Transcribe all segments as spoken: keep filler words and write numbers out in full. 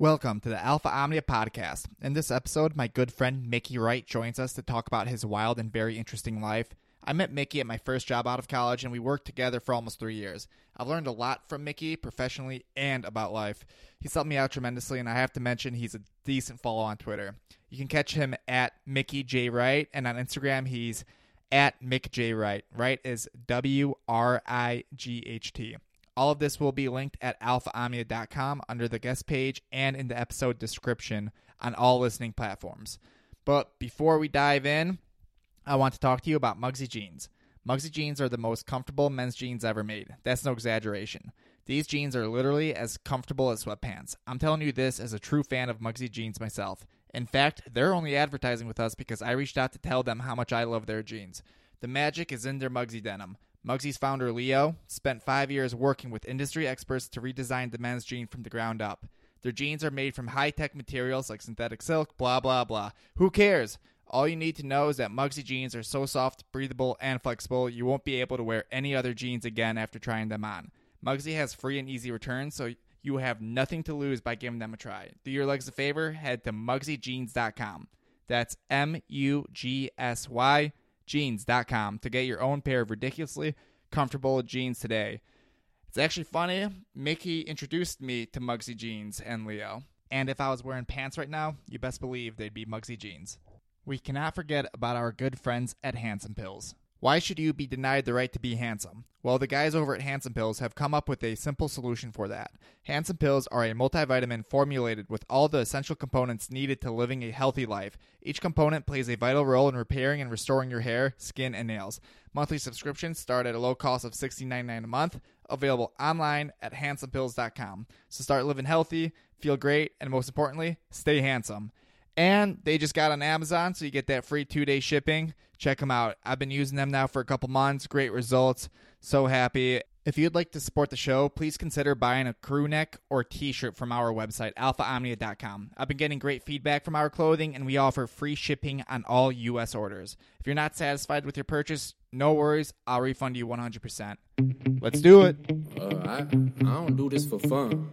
Welcome to the Alpha Omnia podcast. In this episode, my good friend Mickey Wright joins us to talk about his wild and very interesting life. I met Mickey at my first job out of college, and we worked together for almost three years. I've learned a lot from Mickey, professionally and about life. He's helped me out tremendously, and I have to mention he's a decent follow on Twitter. You can catch him at Mickey J. Wright, and on Instagram, he's at Mick J. Wright. Wright is W R I G H T. All of this will be linked at alpha omnia dot com under the guest page and in the episode description on all listening platforms. But before we dive in, I want to talk to you about Mugsy Jeans. Mugsy Jeans are the most comfortable men's jeans ever made. That's no exaggeration. These jeans are literally as comfortable as sweatpants. I'm telling you this as a true fan of Mugsy Jeans myself. In fact, they're only advertising with us because I reached out to tell them how much I love their jeans. The magic is in their Mugsy denim. Mugsy's founder, Leo, spent five years working with industry experts to redesign the men's jean from the ground up. Their jeans are made from high-tech materials like synthetic silk, blah, blah, blah. Who cares? All you need to know is that Mugsy jeans are so soft, breathable, and flexible, you won't be able to wear any other jeans again after trying them on. Mugsy has free and easy returns, so you have nothing to lose by giving them a try. Do your legs a favor? Head to mugsy jeans dot com. That's M U G S Y jeans dot com to get your own pair of ridiculously comfortable jeans today. It's actually funny, Mickey introduced me to Mugsy Jeans and Leo. And if I was wearing pants right now, you best believe they'd be Mugsy Jeans. We cannot forget about our good friends at Handsome Pills. Why should you be denied the right to be handsome? Well, the guys over at Handsome Pills have come up with a simple solution for that. Handsome Pills are a multivitamin formulated with all the essential components needed to living a healthy life. Each component plays a vital role in repairing and restoring your hair, skin, and nails. Monthly subscriptions start at a low cost of sixty-nine ninety-nine a month, available online at handsome pills dot com. So start living healthy, feel great, and most importantly, stay handsome. And they just got on Amazon, so you get that free two-day shipping. Check them out. I've been using them now for a couple months. Great results. So happy. If you'd like to support the show, please consider buying a crew neck or t-shirt from our website, alpha omnia dot com. I've been getting great feedback from our clothing, and we offer free shipping on all U S orders. If you're not satisfied with your purchase, no worries. I'll refund you one hundred percent. Let's do it. Uh, I, I don't do this for fun.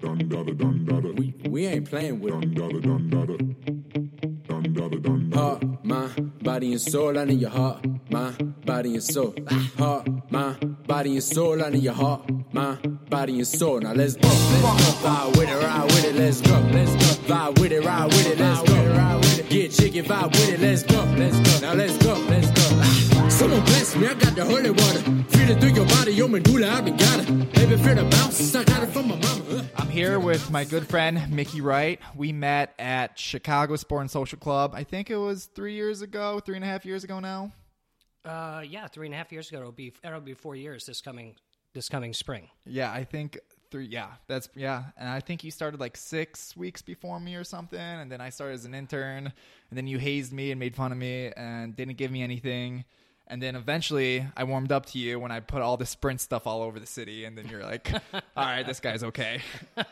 We, we ain't playing with heart, mind, body, and soul. I need your heart, mind, body, and soul. Heart, mind, body, and soul. I need your heart, mind, body, and soul. Now let's go. Let's go. Vibe with it, ride with it. Let's go. Let's go. Vibe with it, ride with it. Let's go. Ride with it. Get chicken, vibe with it. Let's go. Let's go. Now let's go. Let's go. Someone bless me, I got the holy water. Feel it through your body, your medulla, I been got it. Baby, feel the bounce, I got it from my mama. I'm here with my good friend, Mickey Wright. We met at Chicago Sport and Social Club. I think it was three years ago, three and a half years ago now. Uh, yeah, three and a half years ago. It'll be it'll be four years this coming this coming spring. Yeah, I think three. Yeah, that's yeah. And I think you started like six weeks before me or something, and then I started as an intern, and then you hazed me and made fun of me and didn't give me anything. And then eventually I warmed up to you when I put all the Sprint stuff all over the city. And then you're like, all right, this guy's okay.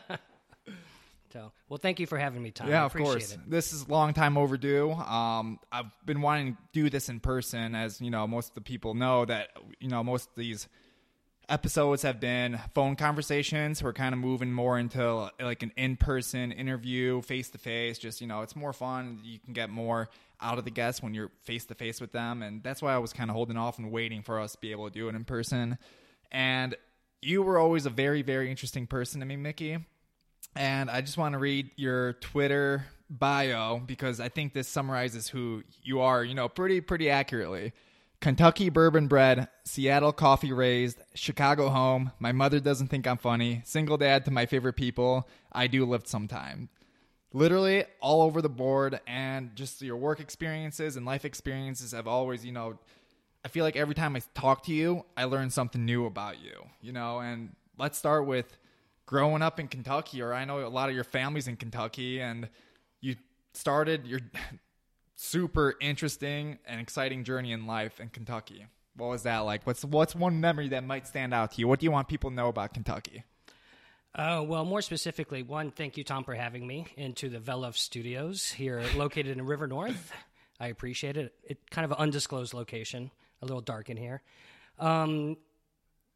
So, well, thank you for having me, Tom. Yeah, I of appreciate course. it. This is a long time overdue. Um, I've been wanting to do this in person, as you know, most of the people know that, you know, most of these episodes have been phone conversations. We're kind of moving more into like an in-person interview, face-to-face. Just, you know, it's more fun. You can get more out of the guests when you're face-to-face with them. And that's why I was kind of holding off and waiting for us to be able to do it in person. And you were always a very, very interesting person to me, Mickey. And I just want to read your Twitter bio because I think this summarizes who you are, you know, pretty, pretty accurately. Kentucky bourbon bred, Seattle coffee raised, Chicago home, my mother doesn't think I'm funny, single dad to my favorite people, I do lift sometime. Literally all over the board, and just your work experiences and life experiences have always, you know, I feel like every time I talk to you, I learn something new about you, you know, and let's start with growing up in Kentucky, or I know a lot of your family's in Kentucky, and you started your super interesting and exciting journey in life in Kentucky. What was that like? What's what's one memory that might stand out to you? What do you want people to know about Kentucky? Uh, well, more specifically, one, thank you, Tom, for having me into the Velof Studios here located in River North. I appreciate it. It's kind of an undisclosed location, a little dark in here. Um,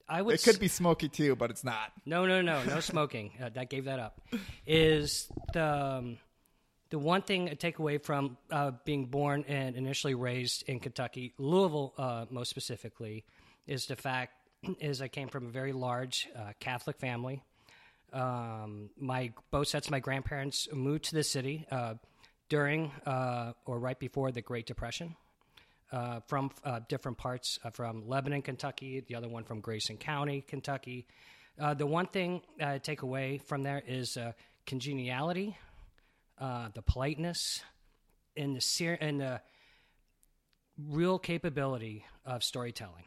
I would. It could be smoky too, but it's not. No, no, no, no smoking. Uh, that gave that up. Is the um, the one thing I take away from uh, being born and initially raised in Kentucky, Louisville, uh, most specifically, is the fact is I came from a very large uh, Catholic family. Um, my both sets of my grandparents moved to the city uh, during uh, or right before the Great Depression. Uh, from uh, different parts, uh, from Lebanon, Kentucky, the other one from Grayson County, Kentucky. Uh, the one thing I take away from there is uh, congeniality, uh, the politeness, and the, ser- and the real capability of storytelling.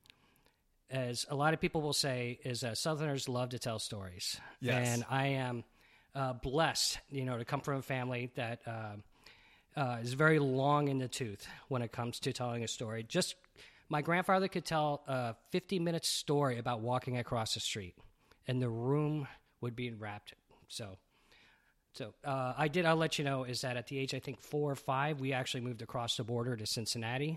As a lot of people will say, is uh, Southerners love to tell stories. Yes. And I am uh, blessed, you know, to come from a family that... Uh, Uh, is very long in the tooth when it comes to telling a story. Just my grandfather could tell a fifty-minute story about walking across the street, and the room would be enwrapped. So, so uh, I did. I'll let you know is that at the age I think four or five, we actually moved across the border to Cincinnati.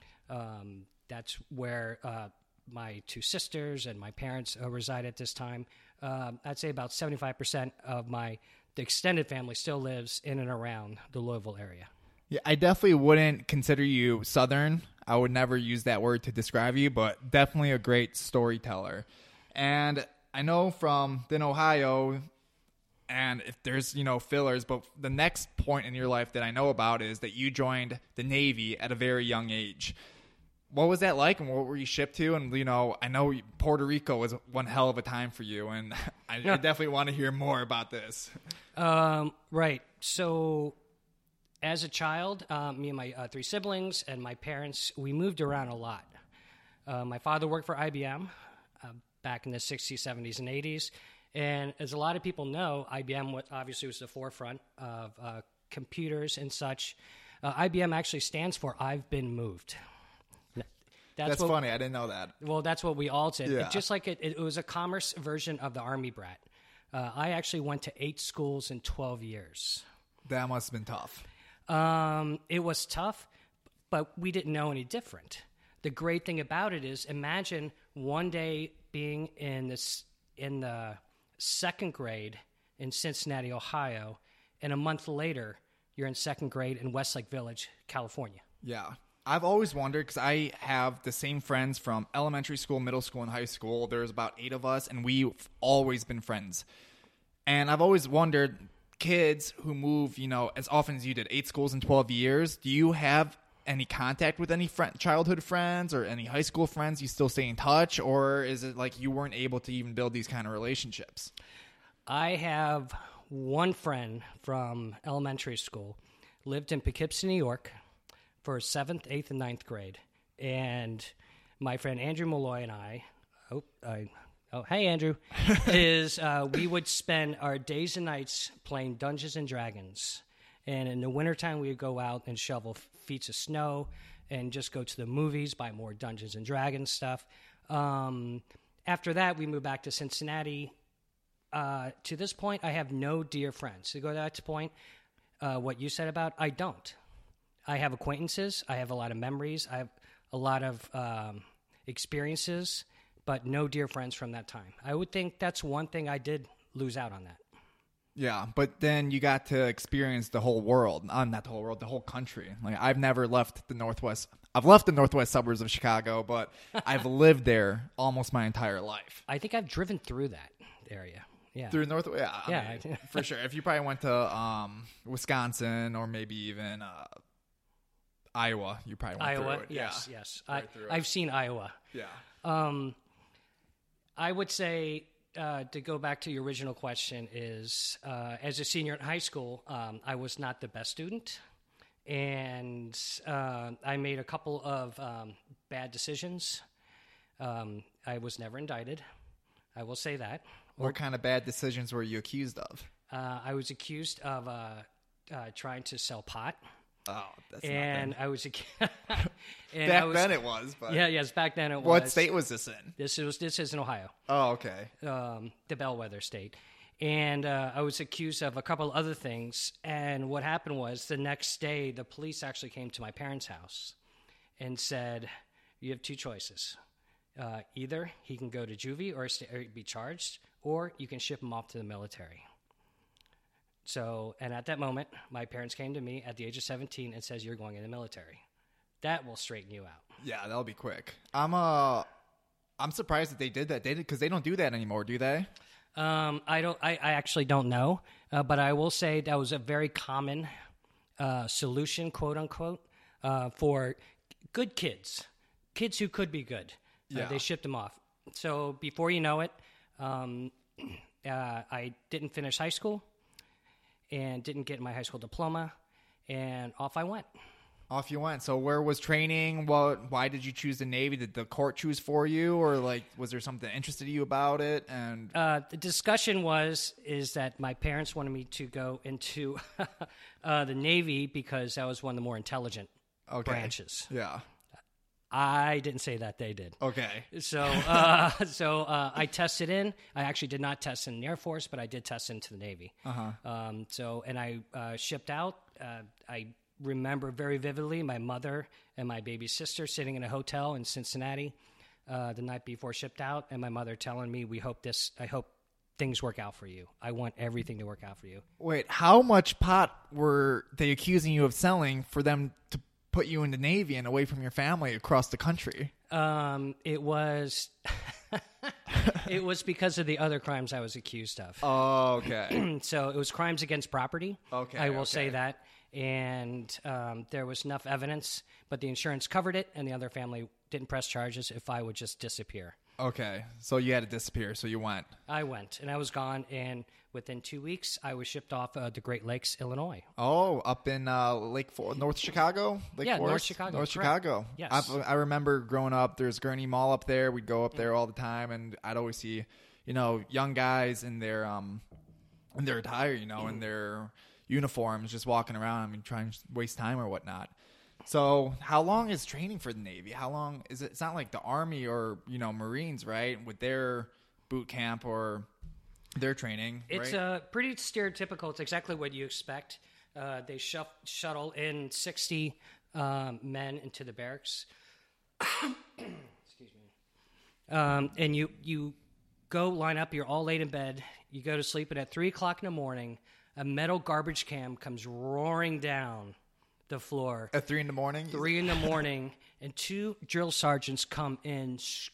Um, that's where uh, my two sisters and my parents uh, reside at this time. Um, I'd say about seventy-five percent of my the extended family still lives in and around the Louisville area. Yeah, I definitely wouldn't consider you Southern. I would never use that word to describe you, but definitely a great storyteller. And I know from then Ohio, and if there's, you know, fillers, but the next point in your life that I know about is that you joined the Navy at a very young age. What was that like, and what were you shipped to? And, you know, I know Puerto Rico was one hell of a time for you, and I, I definitely want to hear more about this. Um, right. So as a child, uh, me and my uh, three siblings and my parents, we moved around a lot. Uh, my father worked for I B M uh, back in the sixties, seventies, and eighties. And as a lot of people know, I B M was, obviously was the forefront of uh, computers and such. Uh, I B M actually stands for I've Been Moved. That's, that's what, funny. I didn't know that. Well, that's what we all said. Yeah. It, just like it, it was a commerce version of the Army brat. Uh, I actually went to eight schools in twelve years. That must have been tough. Um, it was tough, but we didn't know any different. The great thing about it is, imagine one day being in this in the second grade in Cincinnati, Ohio, and a month later you're in second grade in Westlake Village, California. Yeah. I've always wondered, because I have the same friends from elementary school, middle school, and high school. There's about eight of us, and we've always been friends. And I've always wondered, kids who move, you know, as often as you did, eight schools in twelve years, do you have any contact with any friend, childhood friends or any high school friends you still stay in touch? Or is it like you weren't able to even build these kind of relationships? I have one friend from elementary school, lived in Poughkeepsie, New York, for seventh, eighth, and ninth grade. And my friend Andrew Malloy and I, oh, I, oh hey, Andrew, is uh, we would spend our days and nights playing Dungeons and Dragons. And in the wintertime, we would go out and shovel feet of snow and just go to the movies, buy more Dungeons and Dragons stuff. Um, after that, we moved back to Cincinnati. Uh, to this point, I have no dear friends. To go to that point, uh, what you said about, I don't. I have acquaintances. I have a lot of memories. I have a lot of um, experiences, but no dear friends from that time. I would think that's one thing I did lose out on that. Yeah, but then you got to experience the whole world. Uh, not the whole world, the whole country. Like, I've never left the Northwest. I've left the Northwest suburbs of Chicago, but I've lived there almost my entire life. I think I've driven through that area. Yeah. Through North, yeah, I Yeah. mean, for sure. If you probably went to um, Wisconsin or maybe even uh, Iowa, you probably went Iowa, through it. yes, yeah. yes. Right I, through it. I've seen Iowa. Yeah. Um, I would say, uh, to go back to your original question, is uh, as a senior in high school, um, I was not the best student, and uh, I made a couple of um, bad decisions. Um, I was never indicted. I will say that. What kind of bad decisions were you accused of? Uh, I was accused of uh, uh, trying to sell pot. Oh, that's and nothing. I was a and Back I was, then it was, but yeah, yes, back then it was. What state was this in? This was this is in Ohio, Oh, okay. um, the bellwether state, and uh, I was accused of a couple other things. And what happened was the next day, the police actually came to my parents' house and said, "You have two choices: Uh, either he can go to juvie or, st- or be charged, or you can ship him off to the military. So, and at that moment, my parents came to me at the age of seventeen and says, "You're going in the military." That will straighten you out. Yeah, that'll be quick. I'm uh, I'm surprised that they did that. They did because they don't do that anymore, do they? Um, I don't. I, I actually don't know, uh, but I will say that was a very common uh, solution, quote unquote, uh, for good kids, kids who could be good. Yeah. Uh, they shipped them off. So before you know it, um, uh, I didn't finish high school and didn't get my high school diploma, and off I went. Off you went. So where was training? What? Why did you choose the Navy? Did the court choose for you, or like was there something interested you about it? And Uh, the discussion was is that my parents wanted me to go into uh, the Navy because that was one of the more intelligent okay. branches. Yeah. I didn't say that, they did. Okay. So, uh, so uh, I tested in. I actually did not test in the Air Force, but I did test into the Navy. Uh-huh. Um, so, and I uh, shipped out. Uh, I remember very vividly my mother and my baby sister sitting in a hotel in Cincinnati uh, the night before shipped out, and my mother telling me, "We hope this. I hope things work out for you. I want everything to work out for you." Wait, how much pot were they accusing you of selling for them to put you in the Navy and away from your family across the country? Um, it was, it was because of the other crimes I was accused of. Oh, okay. So it was crimes against property. Okay, I will okay. say that. And um, there was enough evidence, but the insurance covered it, and the other family didn't press charges if I would just disappear. Okay, so you had to disappear, so you went. I went, and I was gone, and within two weeks, I was shipped off uh, to Great Lakes, Illinois. Oh, up in uh, Lake For- North Chicago? Lake Yeah, North Forest? Chicago, North correct. Chicago. Yes. I, I remember growing up, there's Gurney Mall up there. We'd go up there all the time, and I'd always see, you know, young guys in their um, in their attire, you know, in their uniforms, just walking around. I mean, trying to waste time or whatnot. So how long is training for the Navy? How long is it? It's not like the Army or, you know, Marines, right? With their boot camp or their training, It's right? uh, pretty stereotypical. It's exactly what you expect. Uh, they shuff- shuttle in sixty um, men into the barracks. Excuse me. Um, and you, you go line up. You're all laid in bed. You go to sleep, and at three o'clock in the morning, a metal garbage can comes roaring down the floor. At three in the morning? Three in the morning, and two drill sergeants come in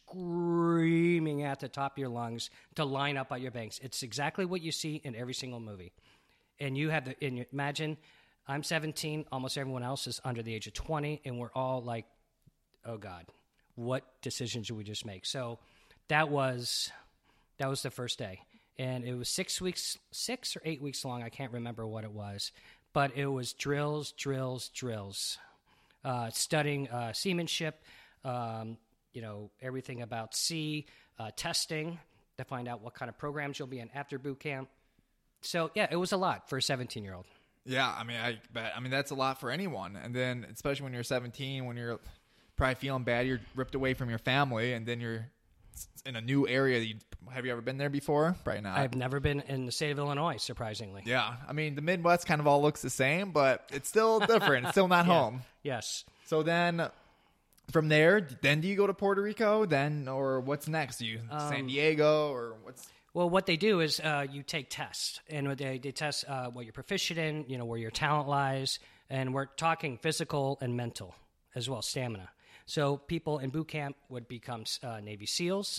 screaming at the top of your lungs to line up at your banks. It's exactly what you see in every single movie. And you have the, and you, imagine, I'm seventeen, almost everyone else is under the age of twenty, and we're all like, oh God, what decisions did we just make? So that was, that was the first day. And it was six weeks, six or eight weeks long. I can't remember what it was. But it was drills, drills, drills, uh, studying uh, seamanship, um, you know, everything about sea, uh, testing to find out what kind of programs you'll be in after boot camp. So, yeah, it was a lot for a seventeen-year-old. Yeah, I mean, I bet. I mean, that's a lot for anyone. And then, especially when you're seventeen, when you're probably feeling bad, you're ripped away from your family, and then you're in a new area. That you, have you ever been there before? Probably not. I've never been in the state of Illinois, surprisingly. Yeah, I mean, the Midwest kind of all looks the same, but it's still different. It's still not Yeah. home. Yes. So then, from there, then do you go to Puerto Rico? Then, or what's next? Do you Um, San Diego, or what's? Well, what they do is uh, you take tests, and what they, they test uh, what you're proficient in, you know, where your talent lies, and we're talking physical and mental as well, stamina. So people in boot camp would become uh, Navy SEALs.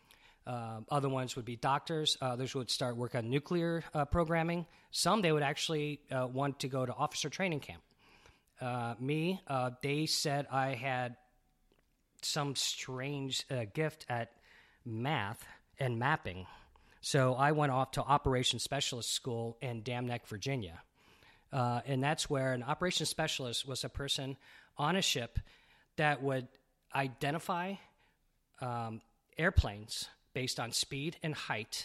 Uh, other ones would be doctors. Others would start work on nuclear uh, programming. Some, they would actually uh, want to go to officer training camp. Uh, me, uh, they said I had some strange uh, gift at math and mapping. So I went off to Operations Specialist School in Dam Neck, Virginia. Uh, and that's where an operations specialist was a person on a ship that would identify um, airplanes based on speed and height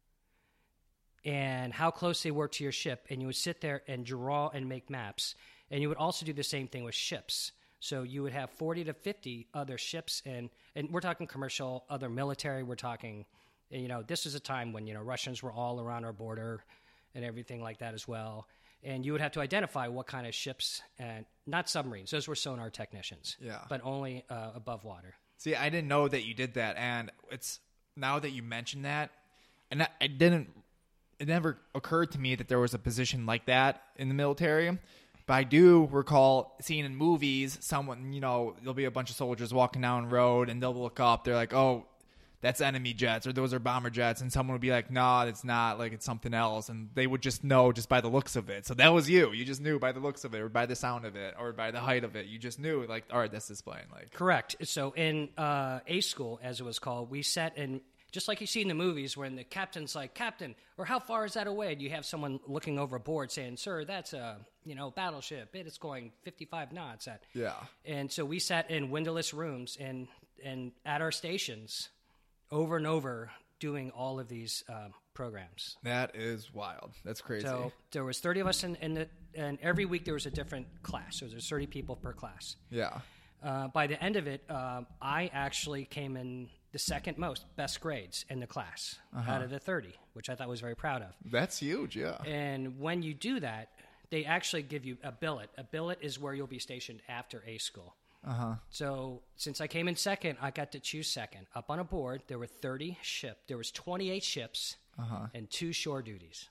and how close they were to your ship. And you would sit there and draw and make maps. And you would also do the same thing with ships. So you would have forty to fifty other ships, and, and we're talking commercial, other military. We're talking, you know, this is a time when, you know, Russians were all around our border and everything like that as well. And you would have to identify what kind of ships, and not submarines. Those were sonar technicians, Yeah. but only uh, above water. See, I didn't know that you did that, and it's now that you mention that, and I, I didn't. It never occurred to me that there was a position like that in the military. But I do recall seeing in movies, someone, you know, there'll be a bunch of soldiers walking down the road, and they'll look up. They're like, "Oh, that's enemy jets," or "Those are bomber jets," and someone would be like, "No, it's not. Like, it's something else," and they would just know just by the looks of it. So that was you. You just knew by the looks of it, or by the sound of it, or by the height of it. You just knew, like, all right, this is playing. Like, correct. So in uh, A school, as it was called, we sat in. Just like you see in the movies when the captain's like, "Captain," or "How far is that away?" And you have someone looking over a board saying, "Sir, that's a you know battleship. It's going fifty-five knots." At yeah. And so we sat in windowless rooms and and at our stations, over and over, doing all of these um, programs. That is wild. That's crazy. So there was thirty of us in, in the, and every week there was a different class. So there's thirty people per class. Yeah. Uh, by the end of it, um, I actually came in the second most best grades in the class uh-huh. out of the thirty, which I thought was very proud of. That's huge, yeah. And when you do that, they actually give you a billet. A billet is where you'll be stationed after A school. Uh-huh. So since I came in second, I got to choose second. Up on a board, there were thirty ships. There was twenty-eight ships uh-huh. and two shore duties.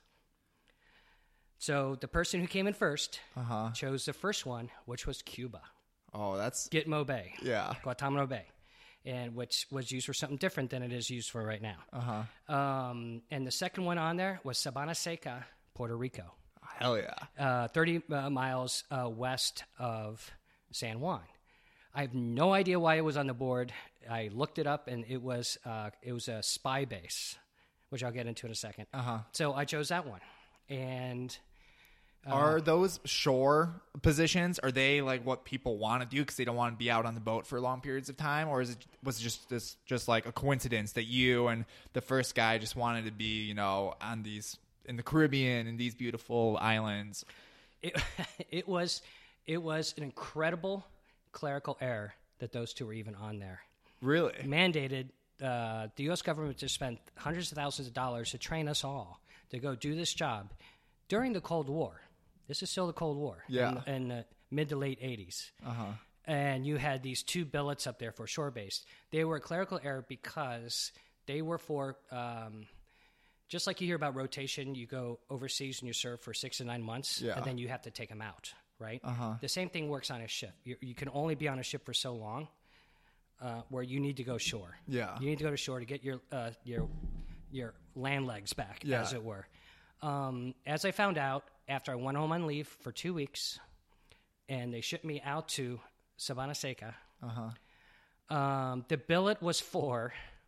So the person who came in first uh-huh. chose the first one, which was Cuba. Oh, that's... Gitmo Bay. Yeah. Guantanamo Bay. And which was used for something different than it is used for right now. Uh-huh. Um, and the second one on there was Sabana Seca, Puerto Rico. Hell yeah. Uh, thirty uh, miles uh, west of San Juan. I have no idea why it was on the board. I looked it up, and it was uh, it was a spy base, which I'll get into in a second. Uh-huh. So I chose that one. And... Uh, are those shore positions, are they like what people want to do because they don't want to be out on the boat for long periods of time, or is it was it just this just like a coincidence that you and the first guy just wanted to be, you know, on these in the Caribbean and these beautiful islands? It it was it was an incredible clerical error that those two were even on there. Really? Mandated uh, the U S government to spend hundreds of thousands of dollars to train us all to go do this job during the Cold War. This is still the Cold War. Yeah. In, in the mid to late eighties. Uh-huh. And you had these two billets up there for shore-based. They were a clerical error because they were for, um, just like you hear about rotation, you go overseas and you serve for six to nine months, yeah. and then you have to take them out, right? Uh-huh. The same thing works on a ship. You, you can only be on a ship for so long uh, where you need to go shore. Yeah. You need to go to shore to get your uh, your your land legs back, yeah. as it were. Um, as I found out, after I went home on leave for two weeks, and they shipped me out to Sabana Seca, uh-huh. um, the billet was for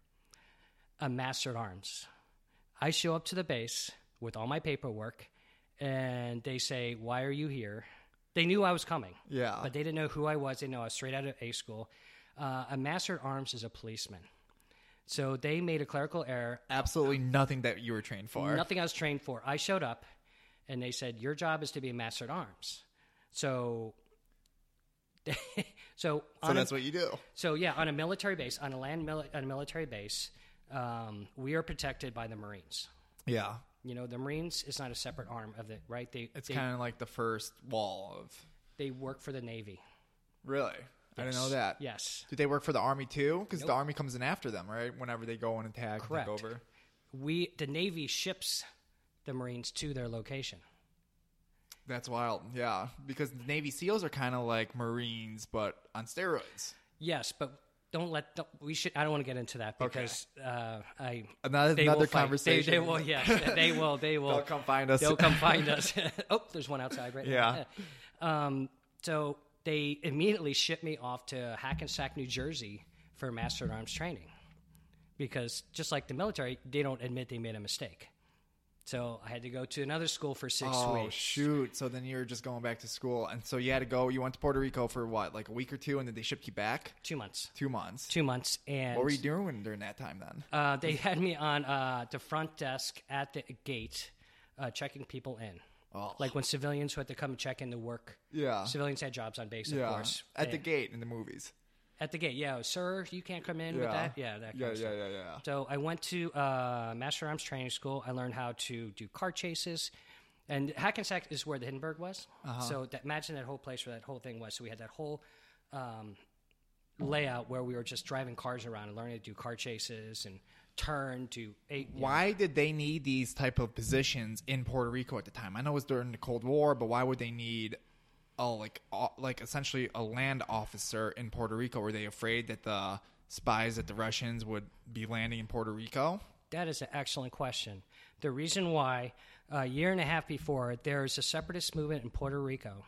a Master at Arms. I show up to the base with all my paperwork, and they say, "Why are you here?" They knew I was coming, yeah, but they didn't know who I was. They know I was straight out of A school. Uh, a Master at Arms is a policeman. So they made a clerical error. Absolutely nothing that you were trained for. Nothing I was trained for. I showed up, and they said, "Your job is to be a Master at Arms." So, so, so that's a, what you do. So yeah, on a military base, on a land mili- on a military base, um, we are protected by the Marines. Yeah, you know, the Marines is not a separate arm of it, right? They it's they, kind of like the first wall of. They work for the Navy. Really. Yes. I didn't know that. Yes. Do they work for the Army too? Because nope. the Army comes in after them, right? Whenever they go and attack, correct. And take over. We the Navy ships the Marines to their location. That's wild, yeah. Because the Navy SEALs are kind of like Marines, but on steroids. Yes, but don't let don't, we should. I don't want to get into that because okay. uh, I another, another conversation. They, they will. Yes, they will. They will. They'll come find us. They'll come find us. Oh, there's one outside right yeah. now. Yeah. Um. So. They immediately shipped me off to Hackensack, New Jersey for Master at Arms training because just like the military, they don't admit they made a mistake. So I had to go to another school for six oh, weeks. Oh, shoot. So then you're just going back to school. And so you had to go, you went to Puerto Rico for what, like a week or two, and then they shipped you back? Two months. Two months. Two months. And what were you doing during that time then? Uh, they had me on uh, the front desk at the gate uh, checking people in. Oh. Like when civilians who had to come check in to work. Yeah. Civilians had jobs on base, of yeah. course. At and the gate in the movies. At the gate, yeah. Sir, you can't come in yeah. with that? Yeah, that kind yeah, of yeah, stuff. yeah, yeah. So I went to uh, Master Arms Training School. I learned how to do car chases. And Hackensack is where the Hindenburg was. Uh-huh. So that, imagine that whole place where that whole thing was. So we had that whole um, layout where we were just driving cars around and learning to do car chases and turn to eight. Why did they need these type of positions in Puerto Rico at the time? I know it was during the Cold War, but why would they need oh like uh, like essentially a land officer in Puerto Rico? Were they afraid that the spies that the Russians would be landing in Puerto Rico? That is an excellent question. The reason why, a year and a half before, there is a separatist movement in Puerto Rico,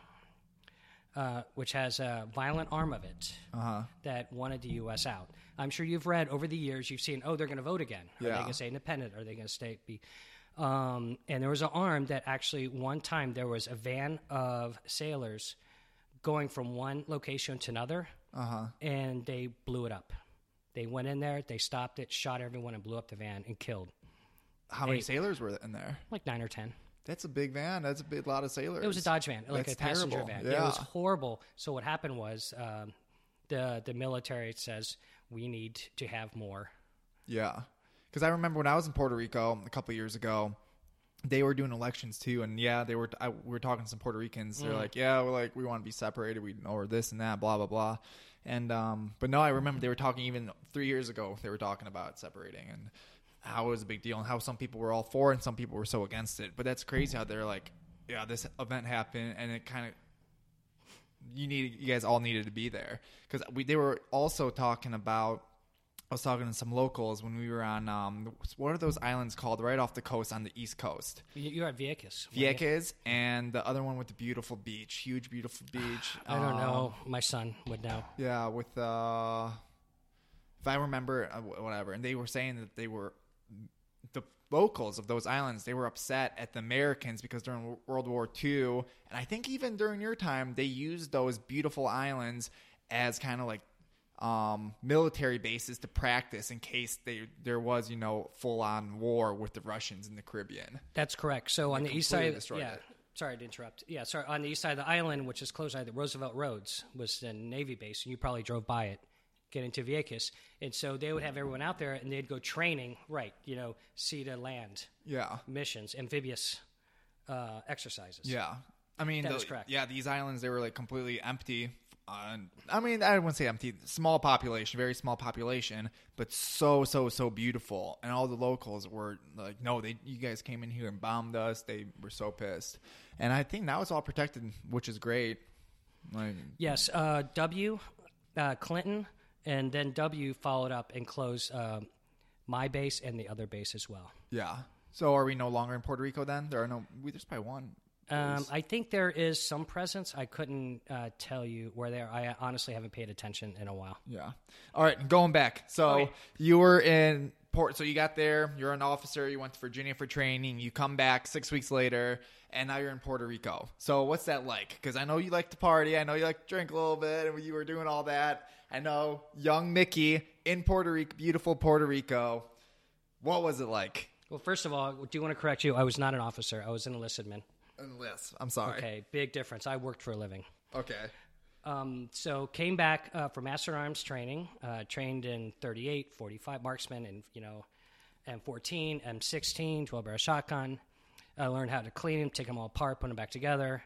uh, which has a violent arm of it uh-huh. that wanted the U S out. I'm sure you've read over the years, you've seen, oh, they're going to vote again. Are yeah. they going to stay independent? Are they going to stay be? Um, and there was an arm that actually one time there was a van of sailors going from one location to another, uh-huh. and they blew it up. They went in there, they stopped it, shot everyone, and blew up the van and killed. How many Eight. sailors were in there? Like nine or ten. That's a big van. That's a big lot of sailors. It was a Dodge van, like That's a passenger terrible. van. Yeah. It was horrible. So what happened was um, the the military says we need to have more. Yeah, because I remember when I was in Puerto Rico a couple of years ago, they were doing elections too, and yeah, they were. I, we were talking to some Puerto Ricans. They're Mm. like, "Yeah, we're like we want to be separated. We know this and that, blah blah blah." And um, but no, I remember they were talking even three years ago. They were talking about separating and how it was a big deal and how some people were all for it and some people were so against it. But that's crazy how they're like, "Yeah, this event happened," and it kind of you need you guys all needed to be there because we they were also talking about. I was talking to some locals when we were on, um, what are those islands called right off the coast on the East Coast? You- You're at Vieques. Vieques, and the other one with the beautiful beach, huge, beautiful beach. I don't Um, know. My son would know. Yeah, with, uh, if I remember, uh, whatever. And they were saying that they were, the locals of those islands, they were upset at the Americans because during World War Two, and I think even during your time, they used those beautiful islands as kind of like, Um, military bases to practice in case they there was, you know, full-on war with the Russians in the Caribbean. That's correct. So on the east completely side, destroyed yeah. it. Sorry to interrupt. Yeah, sorry. On the east side of the island, which is close by the Roosevelt Roads, was the Navy base, and you probably drove by it, getting to Vieques. And so they would have everyone out there, and they'd go training, right? You know, sea to land Yeah. missions, amphibious uh, exercises. Yeah. I mean, That the- is correct. yeah, these islands, they were like completely empty. Uh, I mean, I wouldn't say empty. Small population, very small population, but so, so, so beautiful. And all the locals were like, no, they, you guys came in here and bombed us. They were so pissed. And I think now it's all protected, which is great. Like, Yes, uh, W, uh, Clinton, and then W followed up and closed uh, my base and the other base as well. yeah. So are we no longer in Puerto Rico then? There are no, we, there's probably one. Um, I think there is some presence. I couldn't uh, tell you where they are. I honestly haven't paid attention in a while. Yeah. All right. Going back. So Okay. you were in Port. So you got there. You're an officer. You went to Virginia for training. You come back six weeks later, and now you're in Puerto Rico. So what's that like? Because I know you like to party. I know you like to drink a little bit, and you were doing all that. I know young Mickey in Puerto Rico, beautiful Puerto Rico. What was it like? Well, first of all, I do want to correct you. I was not an officer. I was an enlisted man. Enlist. I'm sorry. Okay, big difference. I worked for a living. Okay. Um, so came back uh, for Master Arms training. Uh, trained in thirty-eight, forty-five marksman, and you know, M fourteen, M sixteen, twelve barrel shotgun. I learned how to clean them, take them all apart, put them back together.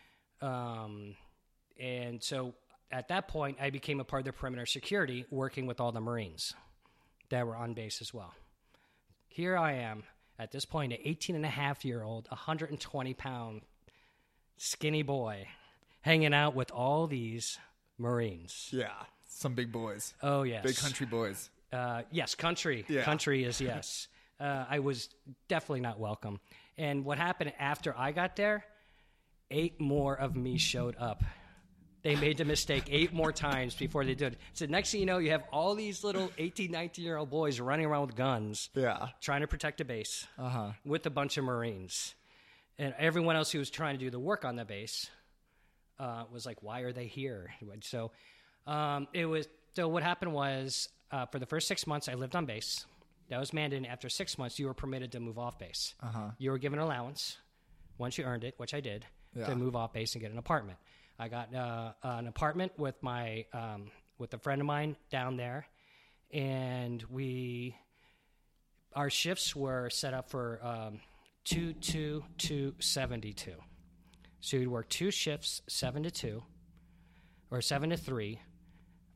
Um, and so at that point, I became a part of the perimeter security, working with all the Marines that were on base as well. Here I am. At this point, an eighteen and a half year old, one hundred twenty pound skinny boy hanging out with all these Marines. Yeah. Some big boys. Oh, yes. Big country boys. Uh, yes, country. Yeah. Country is yes. uh, I was definitely not welcome. And what happened after I got there, eight more of me showed up. They made the mistake eight more times before they did. So next thing you know, you have all these little eighteen, nineteen-year-old boys running around with guns, Yeah. trying to protect the base Uh-huh. with a bunch of Marines. And everyone else who was trying to do the work on the base uh, was like, why are they here? So um, it was. So what happened was, uh, for the first six months, I lived on base. That was mandated. After six months, you were permitted to move off base. Uh-huh. You were given an allowance once you earned it, which I did, Yeah. to move off base and get an apartment. I got uh, an apartment with my um, with a friend of mine down there, and we our shifts were set up for um, two two two seventy two. So you'd work two shifts, seven to two, or seven to three,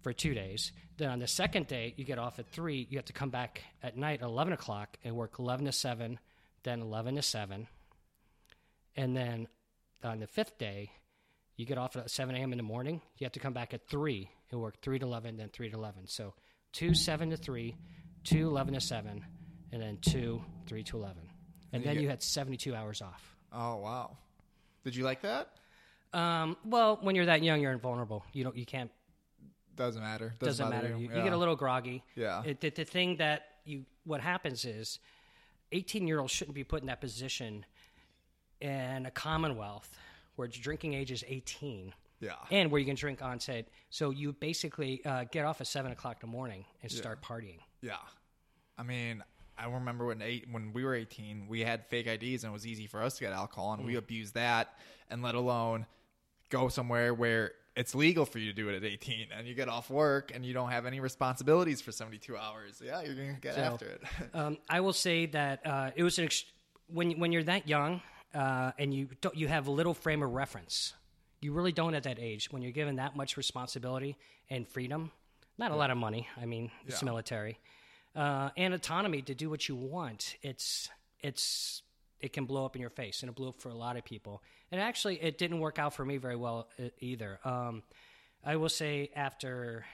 for two days. Then on the second day, you get off at three. You have to come back at night at eleven o'clock and work eleven to seven, then eleven to seven. And then on the fifth day, you get off at seven a.m. in the morning. You have to come back at three and work three to eleven, then three to eleven. So two, seven to three, two, eleven to seven, and then two, three to eleven. And you then get- you had seventy-two hours off. Oh, wow. Did you like that? Um, well, when you're that young, you're invulnerable. You don't, you can't, Doesn't matter. doesn't bother matter. You, Yeah. you get a little groggy. Yeah. It, the, the thing that you, what happens is eighteen-year-olds shouldn't be put in that position in a Commonwealth where its drinking age is eighteen. Yeah. And where you can drink on set. So you basically uh, get off at seven o'clock in the morning and start partying. Yeah. I mean, I remember when eight when we were eighteen, we had fake I Ds and it was easy for us to get alcohol, and Mm. we abused that, and let alone go somewhere where it's legal for you to do it at eighteen, and you get off work and you don't have any responsibilities for seventy-two hours. Yeah, you're going to get So, after it. Um, I will say that uh, it was an ex- when when you're that young uh, and you don't, you have little frame of reference. You really don't at that age when you're given that much responsibility and freedom. Not a lot of money. I mean, it's Yeah. military uh, and autonomy to do what you want. It's it's it can blow up in your face, and it blew up for a lot of people. And actually, it didn't work out for me very well uh, either. Um, I will say after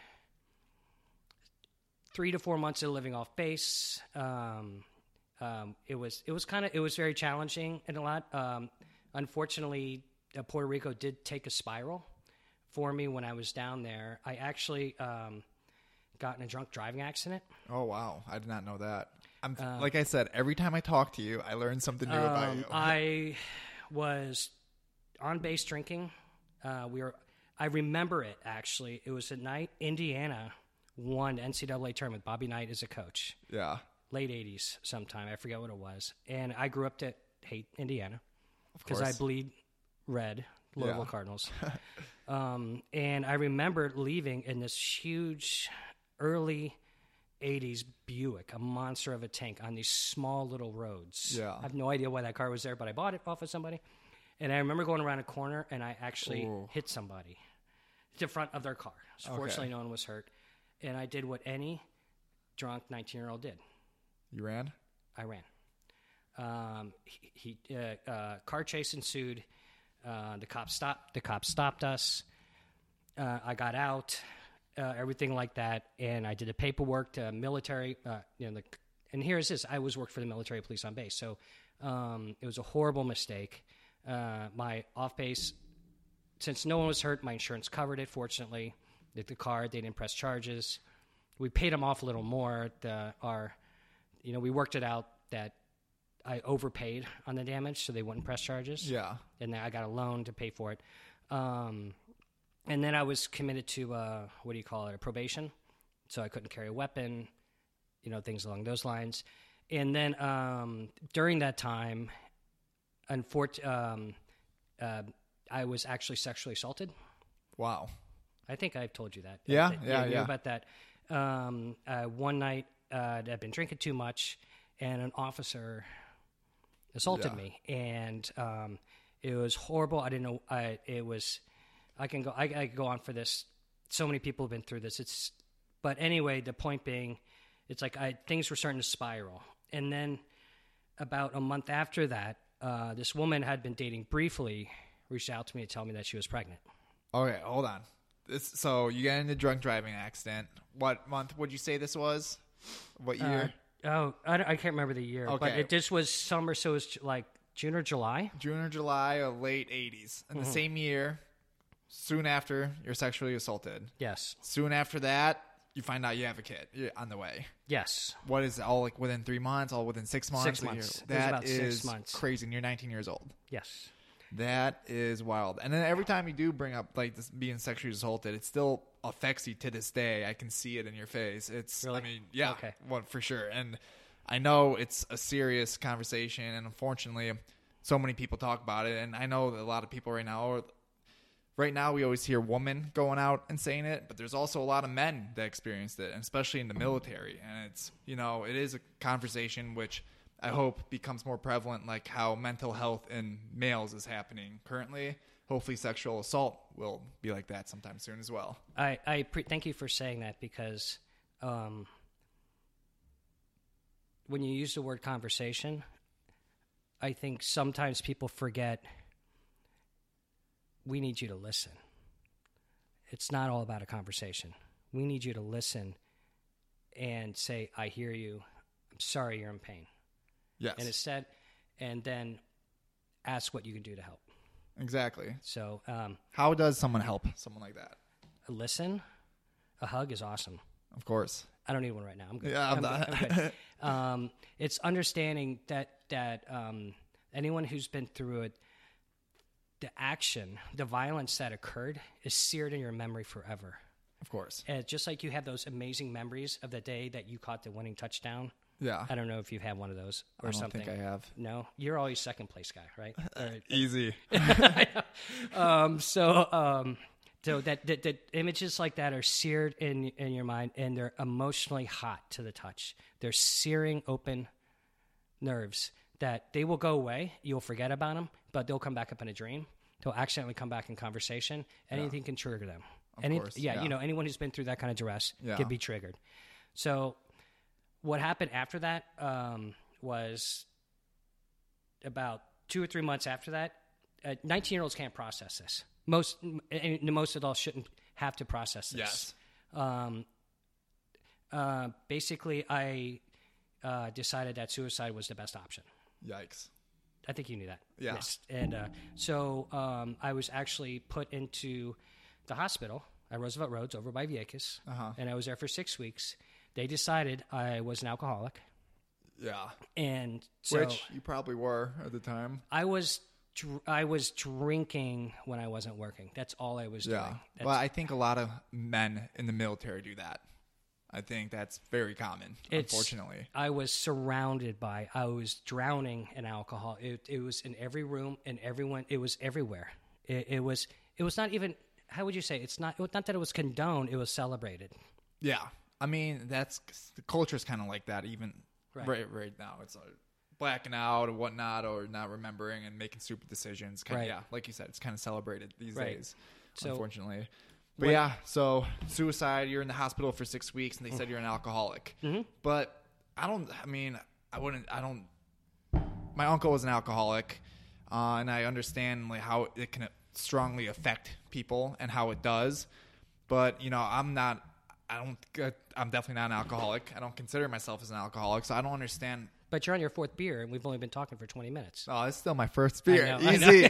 three to four months of living off base. Um, um, it was it was kind of it was very challenging and a lot. Um, unfortunately, uh, Puerto Rico did take a spiral for me when I was down there. I actually um, got in a drunk driving accident. Oh, wow. I did not know that. I'm Like I said, every time I talk to you, I learn something new about Um, you. I was on base drinking. Uh, we were. I remember it actually. It was at night. Indiana won N C double A tournament. Bobby Knight is a coach. yeah. Late eighties sometime. I forget what it was. And I grew up to hate Indiana Of because course. I bleed red, Louisville Yeah. Cardinals. um, and I remember leaving in this huge early eighties Buick, a monster of a tank on these small little roads. Yeah. I have no idea why that car was there, but I bought it off of somebody. And I remember going around a corner and I actually Ooh. hit somebody, the front of their car. So fortunately, no one was hurt. And I did what any drunk nineteen-year-old did. You ran? I ran. Um, he, he uh, uh, car chase ensued. Uh, the cops stopped. The cops stopped us. Uh, I got out. Uh, everything like that, and I did the paperwork to military. Uh, you know, the, and here's this: I was worked for the military police on base, so um, it was a horrible mistake. Uh, my off base, since no one was hurt, my insurance covered it. Fortunately, the, the car they didn't press charges. We paid them off a little more. The, our You know, we worked it out that I overpaid on the damage, so they wouldn't press charges. Yeah. And then I got a loan to pay for it. Um, and then I was committed to, uh, what do you call it, a probation. So I couldn't carry a weapon, you know, things along those lines. And then um, during that time, unfortunately, um, uh, I was actually sexually assaulted. Wow. I think I've told you that. Yeah, That- yeah, you knew yeah. about that. Um, uh, one night, uh, I'd been drinking too much, and an officer assaulted Yeah. me, and um, it was horrible. I didn't know. I it was. I can go. I, I could go on for this. So many people have been through this. It's. But anyway, the point being, it's like I things were starting to spiral, and then about a month after that, uh, this woman had been dating briefly reached out to me to tell me that she was pregnant. Okay, hold on. This, so you get in a drunk driving accident. What month would you say this was? What year? Uh, oh, I, don't- I can't remember the year, but Okay. it just was summer, so it was like June or July. June or July of late eighties. In the Mm-hmm. same year, soon after, you're sexually assaulted. Yes, Soon after that, you find out you have a kid You're on the way. yes, What is it, all like within three months, all within six months? Six a year? months. It was That about six is months. crazy. And you're nineteen years old. yes. That is wild. And then every time you do bring up like this being sexually assaulted, it still affects you to this day. I can see it in your face. It's, Really? I mean, yeah, Okay. well, for sure. And I know it's a serious conversation, and unfortunately, so many people talk about it. And I know that a lot of people right now, are, right now, we always hear women going out and saying it, but there's also a lot of men that experienced it, and especially in the military. And it's, you know, it is a conversation which I hope becomes more prevalent, like how mental health in males is happening currently. hopefully sexual assault will be like that sometime soon as well. I, I pre- thank you for saying that because um, when you use the word conversation, I think sometimes people forget we need you to listen. It's not all about a conversation. We need you to listen and say, I hear you. I'm sorry you're in pain. Yes. And instead, and then ask what you can do to help. Exactly. So, um, how does someone help someone like that? a listen, a hug is awesome. Of course. I don't need one right now. I'm good. Yeah, I'm I'm not. good. I'm good. Um, it's understanding that that um, anyone who's been through it, the action, the violence that occurred is seared in your memory forever. Of course. And just like you have those amazing memories of the day that you caught the winning touchdown. Yeah. I don't know if you've had one of those or I don't something. think I have. No, you're always second place guy, right? Or, Easy. um, so, um, so that, that that images like that are seared in in your mind, and they're emotionally hot to the touch. They're searing open nerves that they will go away. You'll forget about them, but they'll come back up in a dream. They'll accidentally come back in conversation. Anything yeah. can trigger them. Of Any, course. Yeah, yeah, you know, anyone who's been through that kind of duress yeah. can be triggered. So, what happened after that um, was about two or three months after that. Uh, nineteen-year-olds can't process this. Most and most adults shouldn't have to process this. Yes. Um, uh, basically, I uh, decided that suicide was the best option. Yikes. I think you knew that. Yeah. Yes. And uh, so um, I was actually put into the hospital at Roosevelt Roads over by Vieques, Uh-huh. and I was there for six weeks. They decided I was an alcoholic. Yeah. And so Which you probably were at the time. I was dr- I was drinking when I wasn't working. That's all I was Yeah. doing. That's, Well, I think a lot of men in the military do that. I think that's very common, It's- unfortunately. I was surrounded by, I was drowning in alcohol. It, it was in every room and everyone, it was everywhere. It, it was, it was not even, how would you say? It's not, it was not that it was condoned, it was celebrated. Yeah. I mean, that's the culture is kind of like that even Right. right right now. It's like blacking out or whatnot or not remembering and making stupid decisions. Kind Right. of, yeah, like you said, it's kind of celebrated these Right. days, So- unfortunately. But What- yeah, so suicide, you're in the hospital for six weeks and they said you're an alcoholic. Mhm. But I don't, I mean, I wouldn't, I don't, my uncle was an alcoholic uh, and I understand like how it can strongly affect people and how it does. But, you know, I'm not, I don't, I'm definitely not an alcoholic. I don't consider myself as an alcoholic, so I don't understand. But you're on your fourth beer and we've only been talking for twenty minutes. Oh, it's still my first beer. know, I Easy.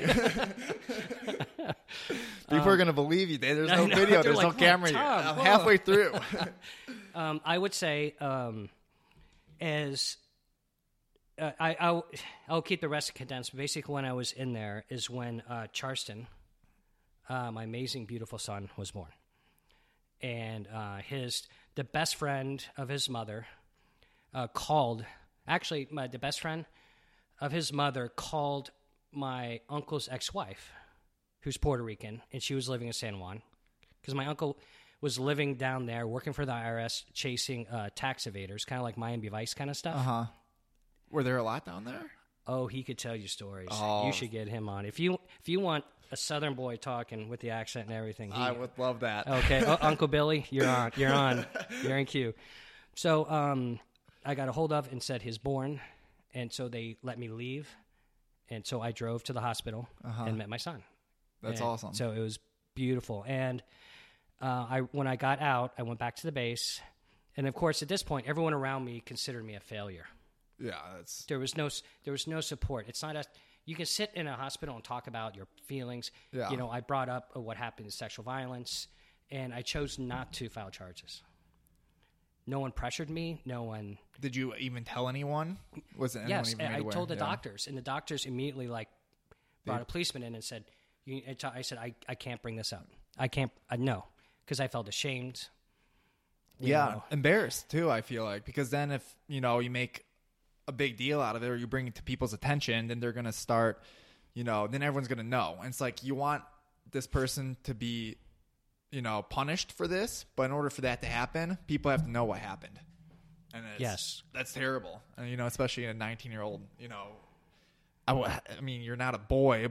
People are going to believe you. There's I no know. video. They're There's like, no camera. "Whoa, here. Tom, I'm whoa." halfway through. Um, I would say, um, as uh, I, I'll, I'll keep the rest condensed. Basically, when I was in there is when uh, Charleston, uh, my amazing, beautiful son, was born, and uh, his the best friend of his mother uh, called. Actually, my, the best friend of his mother called my uncle's ex-wife, who's Puerto Rican, and she was living in San Juan, because my uncle was living down there, working for the I R S, chasing uh, tax evaders, kind of like Miami Vice kind of stuff. Uh huh. Were there a lot down there? Oh, he could tell you stories. Oh. You should get him on. If you if you want a Southern boy talking with the accent and everything, he, I would love that. okay, oh, Uncle Billy, you're on. You're on. You're in queue. So um, I got a hold of and said he's born, and so they let me leave, and so I drove to the hospital Uh-huh. and met my son. That's And awesome. So it was beautiful. And uh, I when I got out, I went back to the base, and of course, at this point, everyone around me considered me a failure. Yeah, that's There was no there was no support. It's not a you can sit in a hospital and talk about your feelings. Yeah. You know, I brought up what happened in sexual violence, and I chose not to file charges. No one pressured me. No one. Did you even tell anyone? Was it anyone Yes, even made I aware? told the Yeah. doctors, and the doctors immediately like brought a policeman in and said, you, I, t- I said, I, I can't bring this up. I can't, I no, because I felt ashamed. you Yeah, know. embarrassed too, I feel like, because then if, you know, you make a big deal out of it or you bring it to people's attention, then they're going to start, you know, then everyone's going to know. And it's like, you want this person to be, you know, punished for this, but in order for that to happen, people have to know what happened. And it's, Yes. that's terrible. And, you know, especially a nineteen-year-old, you know, I, w- I mean, you're not a boy, but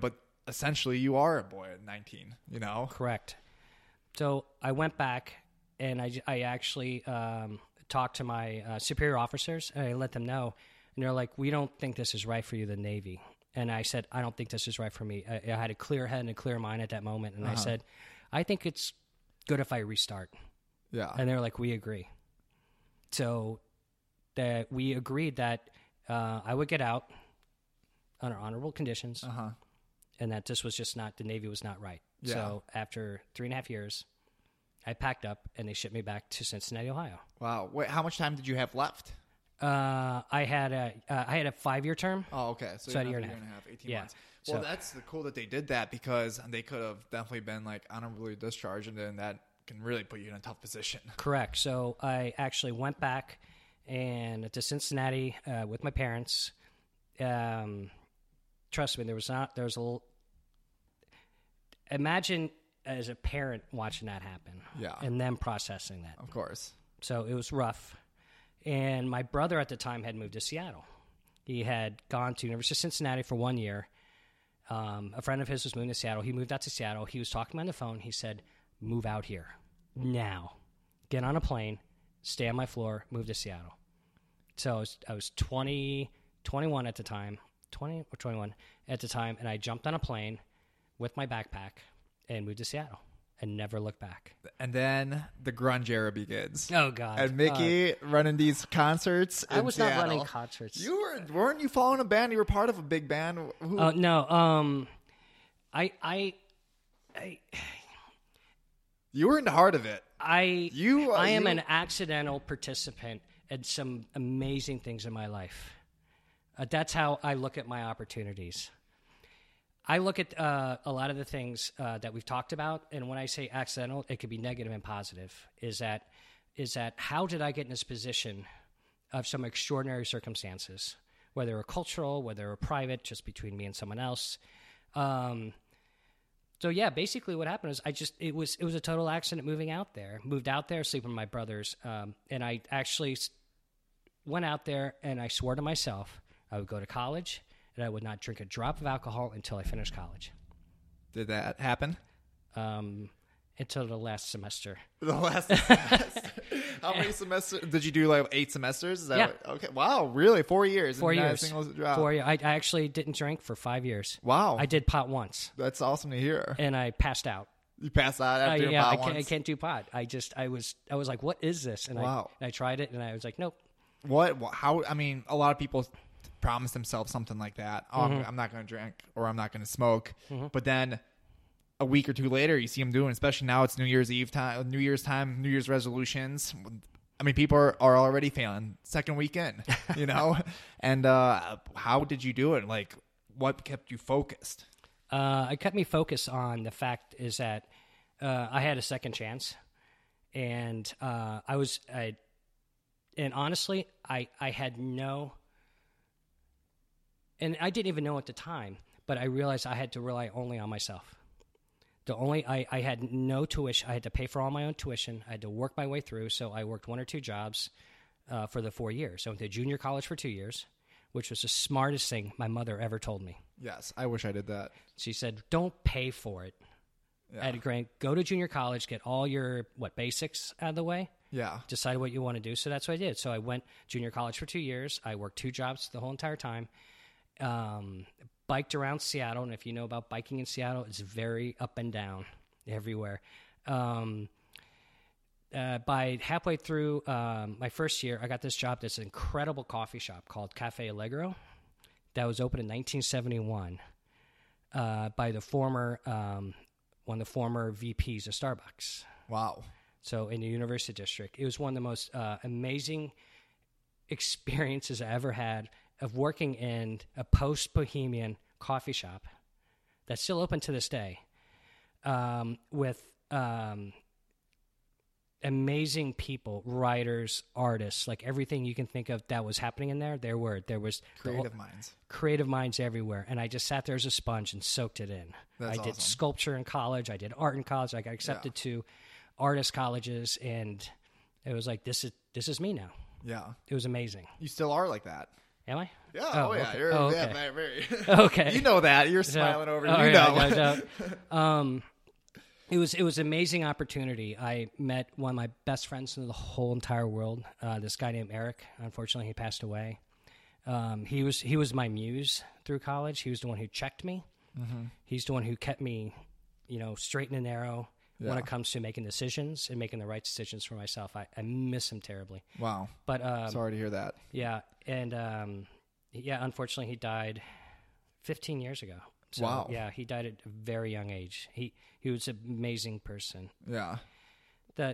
essentially you are a boy at nineteen, you know? Correct. So I went back and I, I actually um, talked to my uh, superior officers and I let them know. And they're like, we don't think this is right for you, the Navy. And I said, I don't think this is right for me. I, I had a clear head and a clear mind at that moment. And uh-huh. I said, I think it's good if I restart. Yeah. And they're like, we agree. So that we agreed that uh, I would get out under honorable conditions. Uh-huh. And that this was just not, the Navy was not right. Yeah. So after three and a half years, I packed up and they shipped me back to Cincinnati, Ohio. Wow. Wait, how much time did you have left? Uh, I had a uh, I had a five year term. Oh, okay. So, so you a year have and a a year and a half, eighteen yeah. months. Well, So, that's the cool that they did that because they could have definitely been like honorably discharged, and then that can really put you in a tough position. correct. So I actually went back and to Cincinnati uh, with my parents. Um, trust me, there was not there was a little. Imagine as a parent watching that happen, Yeah. and then processing that. Of course. So it was rough. And my brother at the time had moved to Seattle. He had gone to University of Cincinnati for one year. Um, a friend of his was moving to Seattle. He moved out to Seattle. He was talking to me on the phone. He said, move out here now. Get on a plane, stay on my floor, move to Seattle. So I was, I was twenty, twenty-one at the time, twenty or twenty-one at the time, and I jumped on a plane with my backpack and moved to Seattle and never looked back. And then the grunge era begins. Oh, God. And Mickey uh, running these concerts I in was Seattle. not running concerts. You were, weren't you following a band? You were part of a big band? Who? Uh, no. Um, I, I, I, you were in the heart of it. I, You, uh, I am you- an accidental participant in some amazing things in my life. Uh, that's how I look at my opportunities. I look at uh, a lot of the things uh, that we've talked about, and when I say accidental, it could be negative and positive. Is that is that how did I get in this position of some extraordinary circumstances, whether they're cultural, whether they're private, just between me and someone else. Um, so yeah, basically what happened is I just it was it was a total accident moving out there. Moved out there, sleeping with my brothers, um, and I actually went out there and I swore to myself I would go to college. And I would not drink a drop of alcohol until I finished college. Did that happen? Um, until the last semester. The last semester. How many semesters? Did you do like eight semesters? Is that Yeah. what- okay. Wow. Really? Four years? Four and not a years. single drop. Four years. I, I actually didn't drink for five years. Wow. I did pot once, That's awesome to hear. and I passed out. You passed out Uh, after your yeah, pot I can't, I once? can't do pot. I just, I was, I was like, what is this? And Wow. I, and I tried it, and I was like, nope. What? wh- How? I mean, a lot of people promise themselves something like that. Oh, Mm-hmm. I'm, I'm not going to drink or I'm not going to smoke. But then a week or two later, you see them doing. Especially now, it's New Year's Eve time, New Year's time, New Year's resolutions. I mean, people are, are already failing second weekend, you know. And uh, how did you do it? Like, what kept you focused? Uh, it kept me focused on the fact is that uh, I had a second chance, and uh, I was, I, and honestly, I, I had no, and I didn't even know at the time, but I realized I had to rely only on myself. The only I, I had no tuition. I had to pay for all my own tuition. I had to work my way through. So I worked one or two jobs uh, for the four years. So I went to junior college for two years, which was the smartest thing my mother ever told me. Yes, I wish I did that. She said, "Don't pay for it." Yeah. At Grant, go to junior college, get all your what basics out of the way, Yeah. decide what you want to do. So that's what I did. So I went junior college for two years. I worked two jobs the whole entire time. Um, biked around Seattle, and if you know about biking in Seattle, it's very up and down everywhere. Um, uh, by halfway through um, my first year, I got this job. This incredible coffee shop called Cafe Allegro that was opened in nineteen seventy-one uh, by the former um, one of the former V Ps of Starbucks. Wow. So in the University District, it was one of the most uh, amazing experiences I ever had of working in a post-bohemian coffee shop that's still open to this day, um, with um, amazing people, writers, artists, like everything you can think of that was happening in there. There were there was the whole- Creative minds. creative minds everywhere, and I just sat there as a sponge and soaked it in. That's I did awesome. sculpture in college. I did art in college. I got accepted to artist colleges, and it was like this is this is me now. Yeah. It was amazing. You still are like that. Am I? Yeah. Oh, Oh, yeah. okay. You're Oh, yeah, okay. very. Okay. You know that. You're So- smiling over. oh, you yeah, know. no doubt. Um, it was it was an amazing opportunity. I met one of my best friends in the whole entire world. Uh, this guy named Eric. Unfortunately, he passed away. Um, he was he was my muse through college. He was the one who checked me. Mm-hmm. He's the one who kept me, you know, straight and narrow when Yeah. it comes to making decisions and making the right decisions for myself. I, I miss him terribly. Wow. But um, Sorry to hear that. yeah, and um, yeah, unfortunately, he died fifteen years ago. So, Wow. Yeah, he died at a very young age. He he was an amazing person. Yeah. That,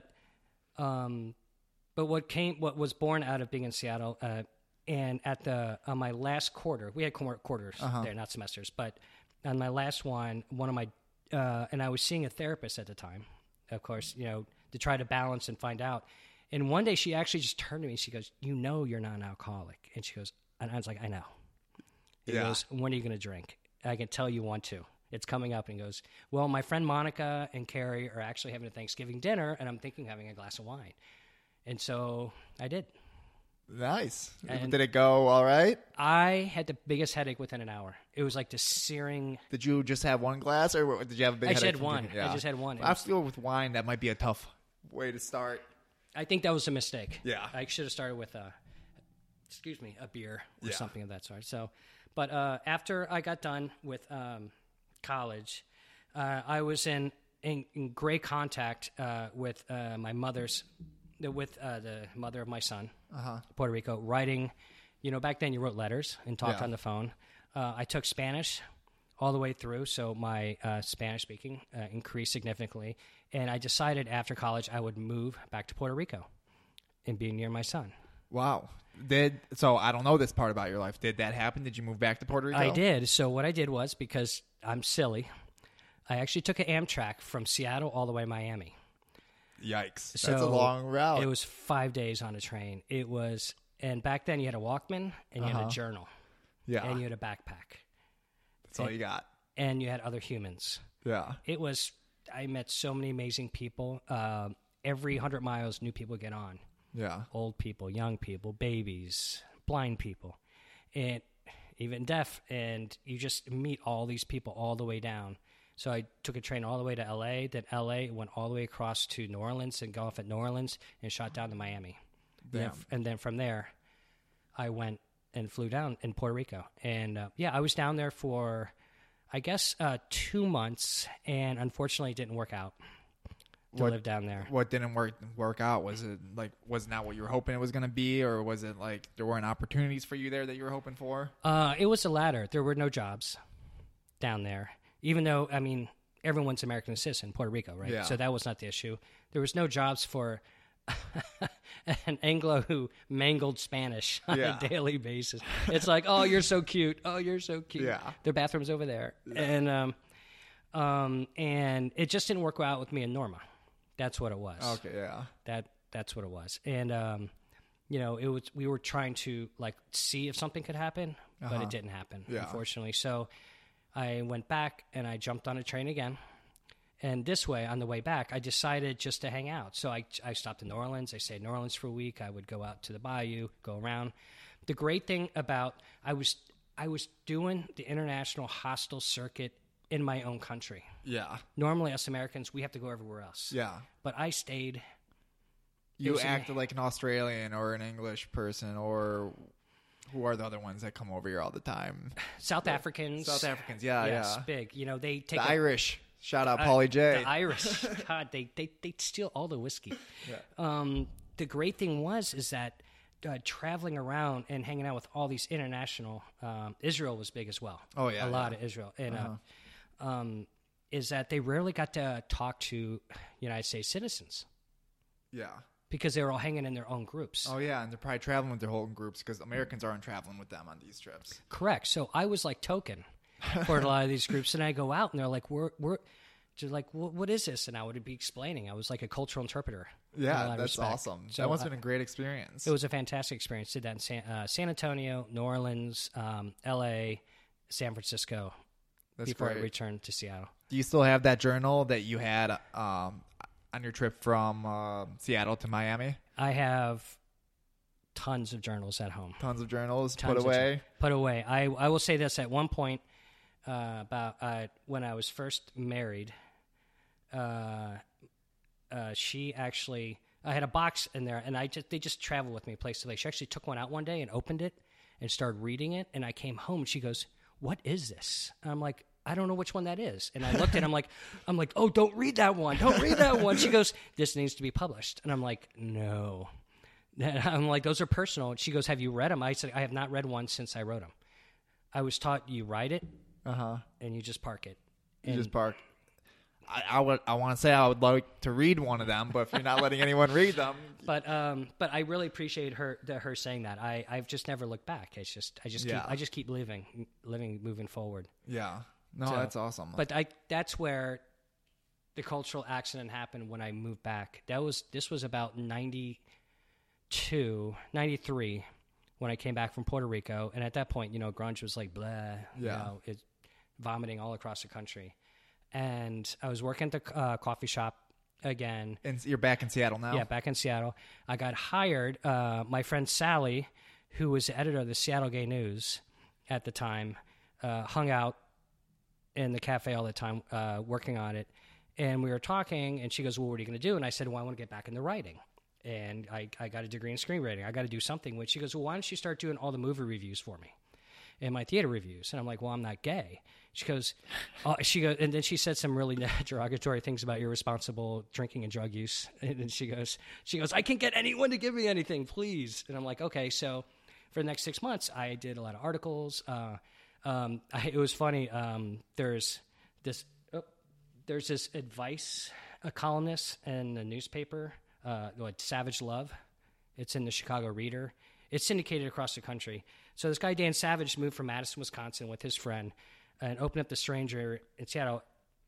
um, but what came, what was born out of being in Seattle, uh, and at the on my last quarter, we had quar- quarters Uh-huh. there, not semesters, but on my last one, one of my, uh, and I was seeing a therapist at the time, of course, you know, to try to balance and find out. And one day she actually just turned to me and she goes, "You know, you're not an alcoholic." And she goes, and I was like, "I know." He Yeah. goes, "When are you going to drink?" I can tell you want to. It's coming up. And he goes, "Well, my friend Monica and Carrie are actually having a Thanksgiving dinner, and I'm thinking of having a glass of wine." And so I did. Nice. And- Did it go all right? I had the biggest headache within an hour. It was like the searing. Did you just have one glass, or did you have a big I just headache had from one. drinking? I just had one. It I was- feel with wine that might be a tough way to start. I think that was a mistake. Yeah. I should have started with a, excuse me, a beer or Yeah. something of that sort. So, but uh, after I got done with um, college, uh, I was in, in, in great contact uh, with uh, my mother's, with uh, the mother of my son, Uh-huh. Puerto Rico, writing. You know, back then you wrote letters and talked Yeah. on the phone. Uh, I took Spanish all the way through, so my uh, Spanish speaking uh, increased significantly. And I decided after college I would move back to Puerto Rico and be near my son. Wow. Did so? I don't know this part about your life. Did that happen? Did you move back to Puerto Rico? I did. So what I did was, because I'm silly, I actually took an Amtrak from Seattle all the way to Miami. Yikes! That's So a long route. It was five days on a train. It was, and back then you had a Walkman and you had Uh-huh. a journal yeah. and you had a backpack That's all you got. and you had other humans. Yeah. It was, I met so many amazing people. Uh, every hundred miles, new people get on. Yeah. Old people, young people, babies, blind people, and even deaf. And you just meet all these people all the way down. So I took a train all the way to L A. Then L A went all the way across to New Orleans and got off at New Orleans and shot down to Miami. And then, Damn. and then from there, I went and flew down in Puerto Rico. And uh, yeah, I was down there for, I guess, uh, two months, and unfortunately, it didn't work out to What- live down there. What didn't work work out? Was it like was not what you were hoping it was going to be, or was it like there weren't opportunities for you there that you were hoping for? Uh, it was the latter. There were no jobs down there, even though, I mean, everyone's American citizen in Puerto Rico, right? Yeah. So that was not the issue. There was no jobs for an Anglo who mangled Spanish on Yeah. a daily basis. It's like, oh, you're so cute. Oh, you're so cute. Yeah. Their bathroom's over there. And, um, um, and it just didn't work out with me and Norma. That's what it was. Okay. Yeah. That that's what it was. And um, you know, it was we were trying to like see if something could happen, but Uh-huh. it didn't happen, Yeah. unfortunately. So I went back and I jumped on a train again. And this way, on the way back, I decided just to hang out. So I, I stopped in New Orleans. I stayed in New Orleans for a week. I would go out to the bayou, go around. The great thing about I was I was doing the international hostel circuit in my own country. Yeah. Normally, us Americans, we have to go everywhere else. Yeah. But I stayed. You was an- acted like an Australian or an English person, or who are the other ones that come over here all the time? South Africans. South Africans. Yeah. yes, Yeah. big. You know, they take The a- Irish. Shout out I- Paulie J. The Irish. God, they, they, they steal all the whiskey. Yeah. Um, the great thing was is that uh, traveling around and hanging out with all these international, um, Israel was big as well. Oh, yeah, a lot yeah. of Israel, and uh, um, is that they rarely got to talk to United States citizens Yeah. because they were all hanging in their own groups. Oh yeah, and they're probably traveling with their whole groups because Americans aren't traveling with them on these trips. Correct. So I was like token for a lot of these groups, and I go out and they're like, "We're we're." They're like, what, what is this? And I would be explaining. I was like a cultural interpreter. in a lot Yeah, of that's respect. awesome. So that must have I- been a great experience. It was a fantastic experience. Did that in San, uh, San Antonio, New Orleans, um, L A, San Francisco That's before great. I returned to Seattle. Do you still have that journal that you had um, on your trip from uh, Seattle to Miami? I have tons of journals at home. Tons of journals Tons put of away. jour- Put away. I I will say this: at one point, uh, about uh, when I was first married, uh, uh, she actually I had a box in there, and I just they just travel with me place to place. She actually took one out one day and opened it and started reading it. And I came home, and she goes, "What is this?" And I'm like, I don't know which one that is. And I looked at it, I'm like, I'm like, oh, don't read that one. Don't read that one. She goes, this needs to be published. And I'm like, no. And I'm like, those are personal. And she goes, have you read them? I said, I have not read one since I wrote them. I was taught you write it Uh-huh. and you just park it. You And just park. I, I would. I want to say I would like to read one of them, but if you're not letting anyone read them, But um, but I really appreciate her the, her saying that. I I've just never looked back. It's just I just Yeah. keep I just keep living living moving forward. yeah. No, So- that's awesome. But I that's where the cultural accident happened when I moved back. That was this was about ninety-two, ninety-three when I came back from Puerto Rico, and at that point, you know, grunge was like blah, you Yeah. know, it vomiting all across the country. And I was working at the uh, coffee shop again. and you're back in Seattle now. Yeah, back in Seattle. I got hired. Uh, my friend Sally, who was the editor of the Seattle Gay News at the time, uh, hung out in the cafe all the time uh, working on it. And we were talking, and she goes, well, what are you going to do? And I said, well, I want to get back into writing. And I, I got a degree in screenwriting. I got to do something. Which she goes, well, why don't you start doing all the movie reviews for me and my theater reviews? And I'm like, well, I'm not gay. She goes, oh, she goes, and then she said some really derogatory things about irresponsible drinking and drug use. And then she goes, she goes, I can't get anyone to give me anything, please. And I'm like, okay. So for the next six months, I did a lot of articles. Uh, um, I, it was funny. Um, there's this, oh, there's this advice, a columnist in the newspaper, uh, what, Savage Love. It's in the Chicago Reader. It's syndicated across the country. So this guy, Dan Savage, moved from Madison, Wisconsin with his friend and opened up the Stranger in Seattle.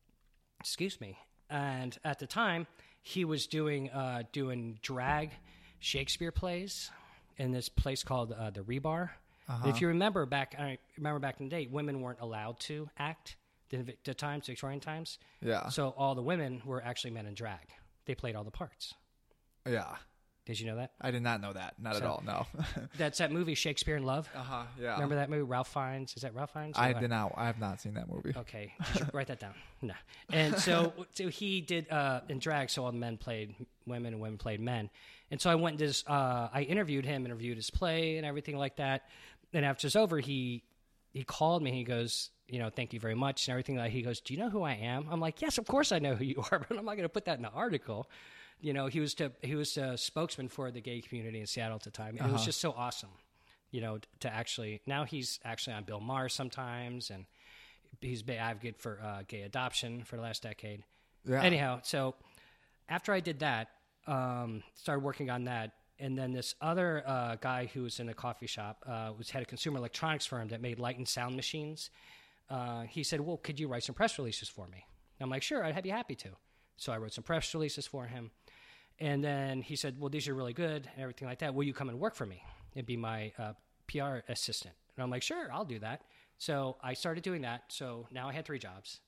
Excuse me. And at the time, he was doing uh, doing drag Shakespeare plays in this place called uh, the Rebar. Uh-huh. If you remember back, I remember back in the day, women weren't allowed to act. The, the times, Victorian times. Yeah. So all the women were actually men in drag. They played all the parts. Yeah. Did you know that? I did not know that. Not So- at all. No. That's that movie, Shakespeare in Love. uh huh. Yeah. Remember that movie, Ralph Fiennes? Is that Ralph Fiennes? I Or- did not. I have not seen that movie. Okay, did you write that down. No. And so, so he did uh, in drag, so all the men played women and women played men. And so I went and this, uh, I interviewed him, interviewed his play and everything like that. And after it's over, he he called me. He goes, you know, thank you very much and everything. Like he goes, do you know who I am? I'm like, yes, of course I know who you are, but I'm not going to put that in the article. You know, he was to, he was a spokesman for the gay community in Seattle at the time. And it was just so awesome, you know, to actually, now he's actually on Bill Maher sometimes, and he's been advocate for uh, gay adoption for the last decade. Yeah. Anyhow, so after I did that, um, started working on that, and then this other uh, guy who was in a coffee shop uh, was had a consumer electronics firm that made light and sound machines. Uh, he said, well, could you write some press releases for me? And I'm like, sure, I'd be happy to. So I wrote some press releases for him. And then he said, well, these are really good and everything like that. Will you come and work for me and be my uh, P R assistant? And I'm like, sure, I'll do that. So I started doing that. So now I had three jobs.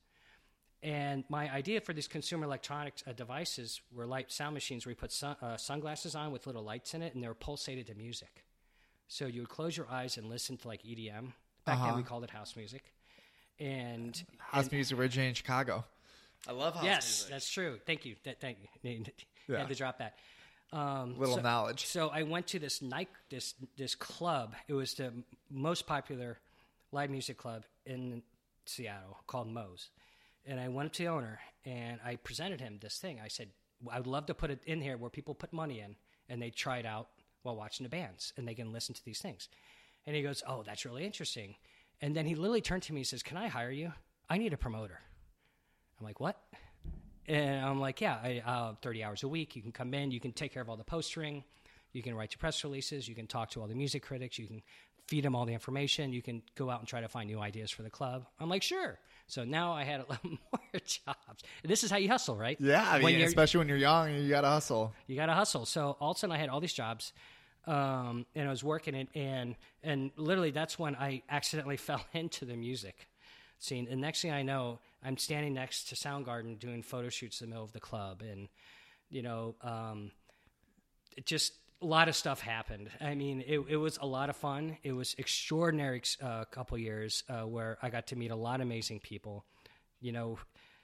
And my idea for these consumer electronics uh, devices were light sound machines where you put sun, uh, sunglasses on with little lights in it, and they were pulsated to music. So you would close your eyes and listen to like E D M. Back Uh-huh. then we called it house music. And House music originated in Chicago. I love house yes, music. that's true. Thank you. That, thank you. Yeah. Had to drop that. Um, Little so, knowledge. So I went to this night, this this club. It was the most popular live music club in Seattle called Moe's. And I went up to the owner and I presented him this thing. I said, I would love to put it in here where people put money in and they try it out while watching the bands and they can listen to these things. And he goes, oh, that's really interesting. And then he literally turned to me and says, can I hire you? I need a promoter. I'm like, what? And I'm like, yeah, I, uh, thirty hours a week. You can come in. You can take care of all the postering. You can write your press releases. You can talk to all the music critics. You can feed them all the information. You can go out and try to find new ideas for the club. I'm like, sure. So now I had a lot more jobs. This is how you hustle, right? Yeah, I When mean, you're- especially when you're young, you gotta hustle. you got to hustle. So all of a sudden I had all these jobs, um, and I was working it, and and literally that's when I accidentally fell into the music scene. And next thing I know, I'm standing next to Soundgarden doing photo shoots in the middle of the club, and you know, um, it just a lot of stuff happened. I mean, it, it was a lot of fun. It was extraordinary uh, couple years uh, where I got to meet a lot of amazing people. You know,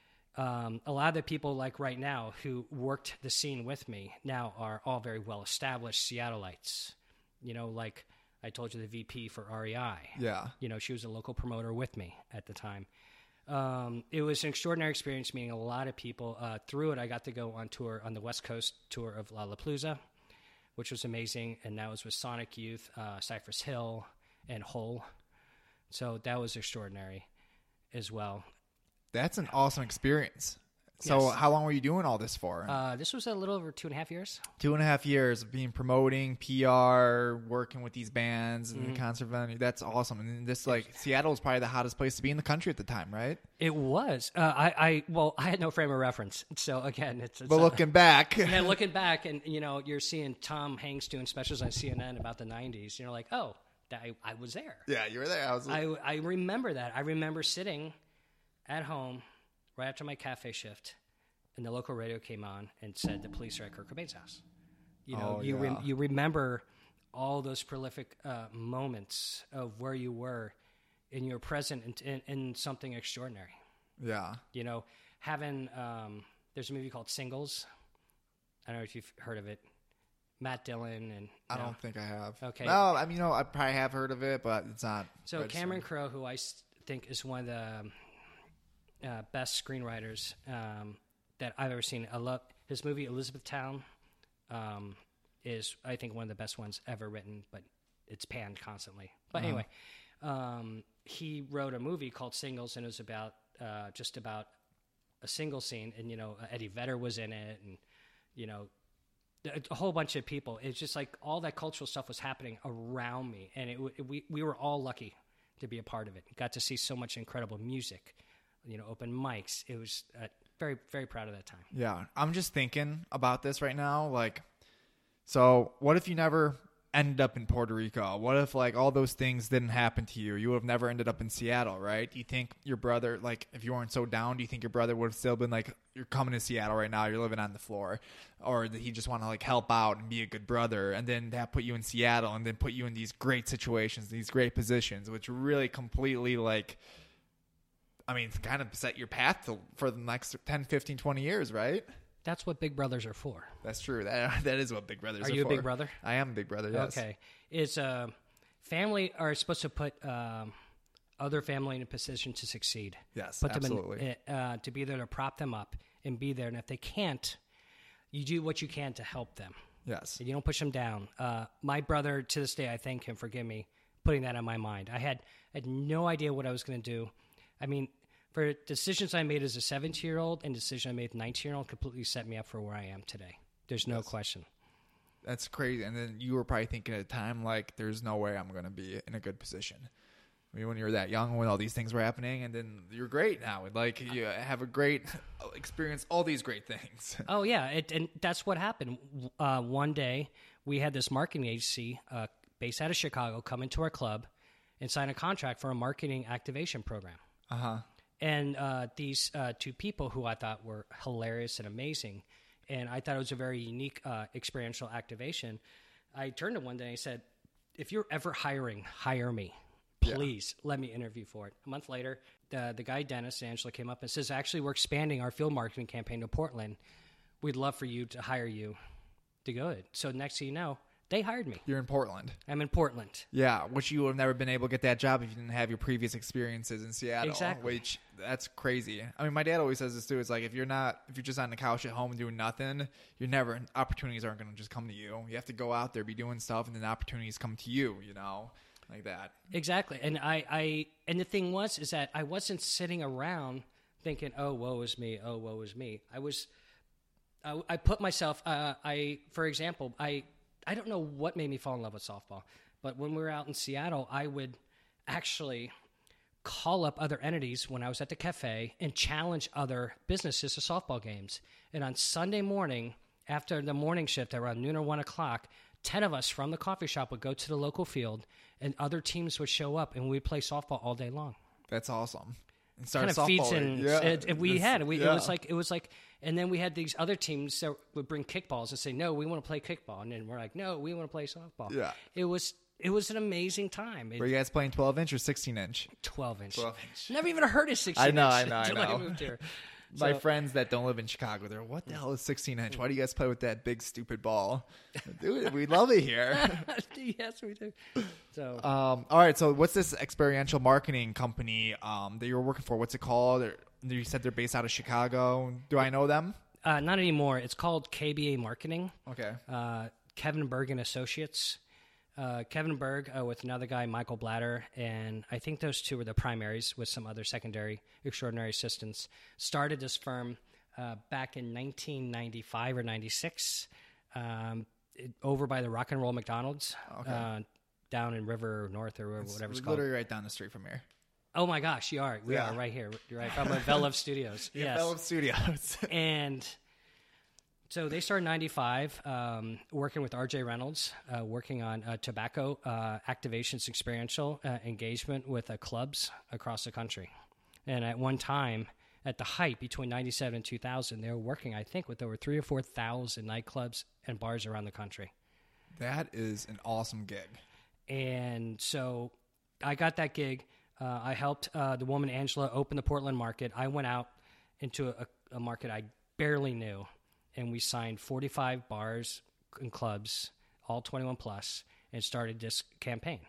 um, a lot of the people like right now who worked the scene with me now are all very well established Seattleites. You know, like I told you, the V P for R E I. Yeah. You know, she was a local promoter with me at the time. Um, it was an extraordinary experience meeting a lot of people. Uh, through it, I got to go on tour on the West Coast tour of Lollapalooza, which was amazing. And that was with Sonic Youth, uh, Cypress Hill, and Hole. So that was extraordinary as well. That's an awesome experience. So Yes. how long were you doing all this for? Uh, this was a little over two and a half years. Two and a half years of being promoting, P R, working with these bands and Mm-hmm. the concert venue. That's awesome. And this, like, Seattle was probably the hottest place to be in the country at the time, right? It was. Uh, I, I well, I had no frame of reference. So again, it's. it's But uh, looking back, and then looking back, and you know, you're seeing Tom Hanks doing specials on C N N about the nineties. You're like, oh, that, I, I was there. yeah, you were there. I was. I, I remember that. I remember sitting at home right after my cafe shift, and the local radio came on and said the police are at Kurt Cobain's house. You know, Oh, you yeah. rem- you remember all those prolific uh, moments of where you were, and you were present in, in, in something extraordinary. yeah. You know, having um, there's a movie called Singles. I don't know if you've heard of it. Matt Dillon and I no. don't think I have. Okay. No, I mean, you know, I probably have heard of it, but it's not. So registered. Cameron Crowe, who I s- think is one of the um, uh, best screenwriters um, that I've ever seen. I love his movie Elizabethtown. Um, is I think one of the best ones ever written, but it's panned constantly. But Uh-huh. anyway, um, he wrote a movie called Singles, and it was about uh, just about a single scene, and you know Eddie Vedder was in it, and you know a, a whole bunch of people. It's just like all that cultural stuff was happening around me, and it, w- we we were all lucky to be a part of it. Got to see so much incredible music, you know, open mics. It was uh, very very proud of that time. Yeah, I'm just thinking about this right now. Like, so what if you never ended up in Puerto Rico? What if, like, all those things didn't happen to you? You would have never ended up in Seattle, right? Do you think your brother, like, if you weren't so down, do you think your brother would have still been like, you're coming to Seattle right now, you're living on the floor? Or did he just want to, like, help out and be a good brother, and then that put you in Seattle and then put you in these great situations, these great positions, which really completely, like, I mean, kind of set your path to, for the next ten, fifteen, twenty years, right? That's what big brothers are for. That's true. That that is what big brothers are. Are you a for. big brother? I am a big brother. Yes. Okay, is uh, family are supposed to put um, other family in a position to succeed. Yes, put absolutely. them in, uh, to be there to prop them up and be there. And if they can't, you do what you can to help them. Yes. You don't push them down. Uh, my brother, to this day, I thank him. Forgive me, putting that on my mind. I had had no idea what I was going to do. I mean, for decisions I made as a seventeen-year-old and decision I made as a nineteen-year-old completely set me up for where I am today. There's no question. That's crazy. And then you were probably thinking at the time, like, there's no way I'm going to be in a good position. I mean, when you were that young, when all these things were happening, and then you're great now. Like, you have a great experience, all these great things. Oh, yeah, it, and that's what happened. Uh, one day, we had this marketing agency uh, based out of Chicago come into our club and sign a contract for a marketing activation program. Uh-huh. And uh, these uh, two people who I thought were hilarious and amazing, and I thought it was a very unique uh, experiential activation, I turned to one day and I said, if you're ever hiring, hire me. Please let me interview for it. A month later, the, the guy, Dennis Angela, came up and says, actually, we're expanding our field marketing campaign to Portland. We'd love for you to hire you to go it. So next thing you know, they hired me. You're in Portland. I'm in Portland. Yeah, which you would have never been able to get that job if you didn't have your previous experiences in Seattle. Exactly. Which, that's crazy. I mean, my dad always says this too. It's like, if you're not, if you're just on the couch at home doing nothing, you're never, opportunities aren't going to just come to you. You have to go out there, be doing stuff, and then opportunities come to you, you know, like that. Exactly. And I, I and the thing was is that I wasn't sitting around thinking, oh, woe is me, oh, woe is me. I was, I, I put myself, uh, I, for example, I, I don't know what made me fall in love with softball, but when we were out in Seattle, I would actually call up other entities when I was at the cafe and challenge other businesses to softball games. And on Sunday morning, after the morning shift around noon or one o'clock, ten of us from the coffee shop would go to the local field and other teams would show up and we'd play softball all day long. That's awesome. Started kind of feeds softball. in. Yeah. It, it- we This- had we, yeah. it was like it was like, and then we had these other teams that would bring kickballs and say, no, we want to play kickball, and then we're like, no, we want to play softball. Yeah. It was it was an amazing time. It, Were you guys playing twelve inch or sixteen inch? twelve inch. twelve inch. Never even heard of sixteen. I know, inch I know, I until know. moved here. My So- friends that don't live in Chicago, they're what the hell is sixteen inch? Why do you guys play with that big stupid ball? Dude, we love it here. Yes, we do. So Um, all right, so what's this experiential marketing company um, that you're working for? What's it called? Or, you said they're based out of Chicago. Do I know them? uh, not anymore. It's called K B A Marketing. Okay. Uh, Kevin Berg and Associates. Uh, Kevin Berg uh, with another guy, Michael Blatter, and I think those two were the primaries with some other secondary extraordinary assistants. Started this firm uh, back in nineteen ninety-five or ninety-six, um, it, over by the Rock and Roll McDonald's, Okay. uh, down in River North or whatever it's We're called. literally right down the street from here. Oh my gosh, you are. We Yeah. are right here. You're right. From Bell Love Studios. Yeah, Yes. Bell Love Studios. And so they started in ninety-five, um, working with R J Reynolds, uh, working on uh, tobacco uh, activations, experiential uh, engagement with uh, clubs across the country. And at one time, at the height between ninety-seven and two thousand, they were working, I think, with over three or four thousand nightclubs and bars around the country. That is an awesome gig. And so I got that gig. Uh, I helped uh, the woman, Angela, open the Portland market. I went out into a, a market I barely knew, and we signed forty-five bars and clubs, all twenty-one plus, and started this campaign.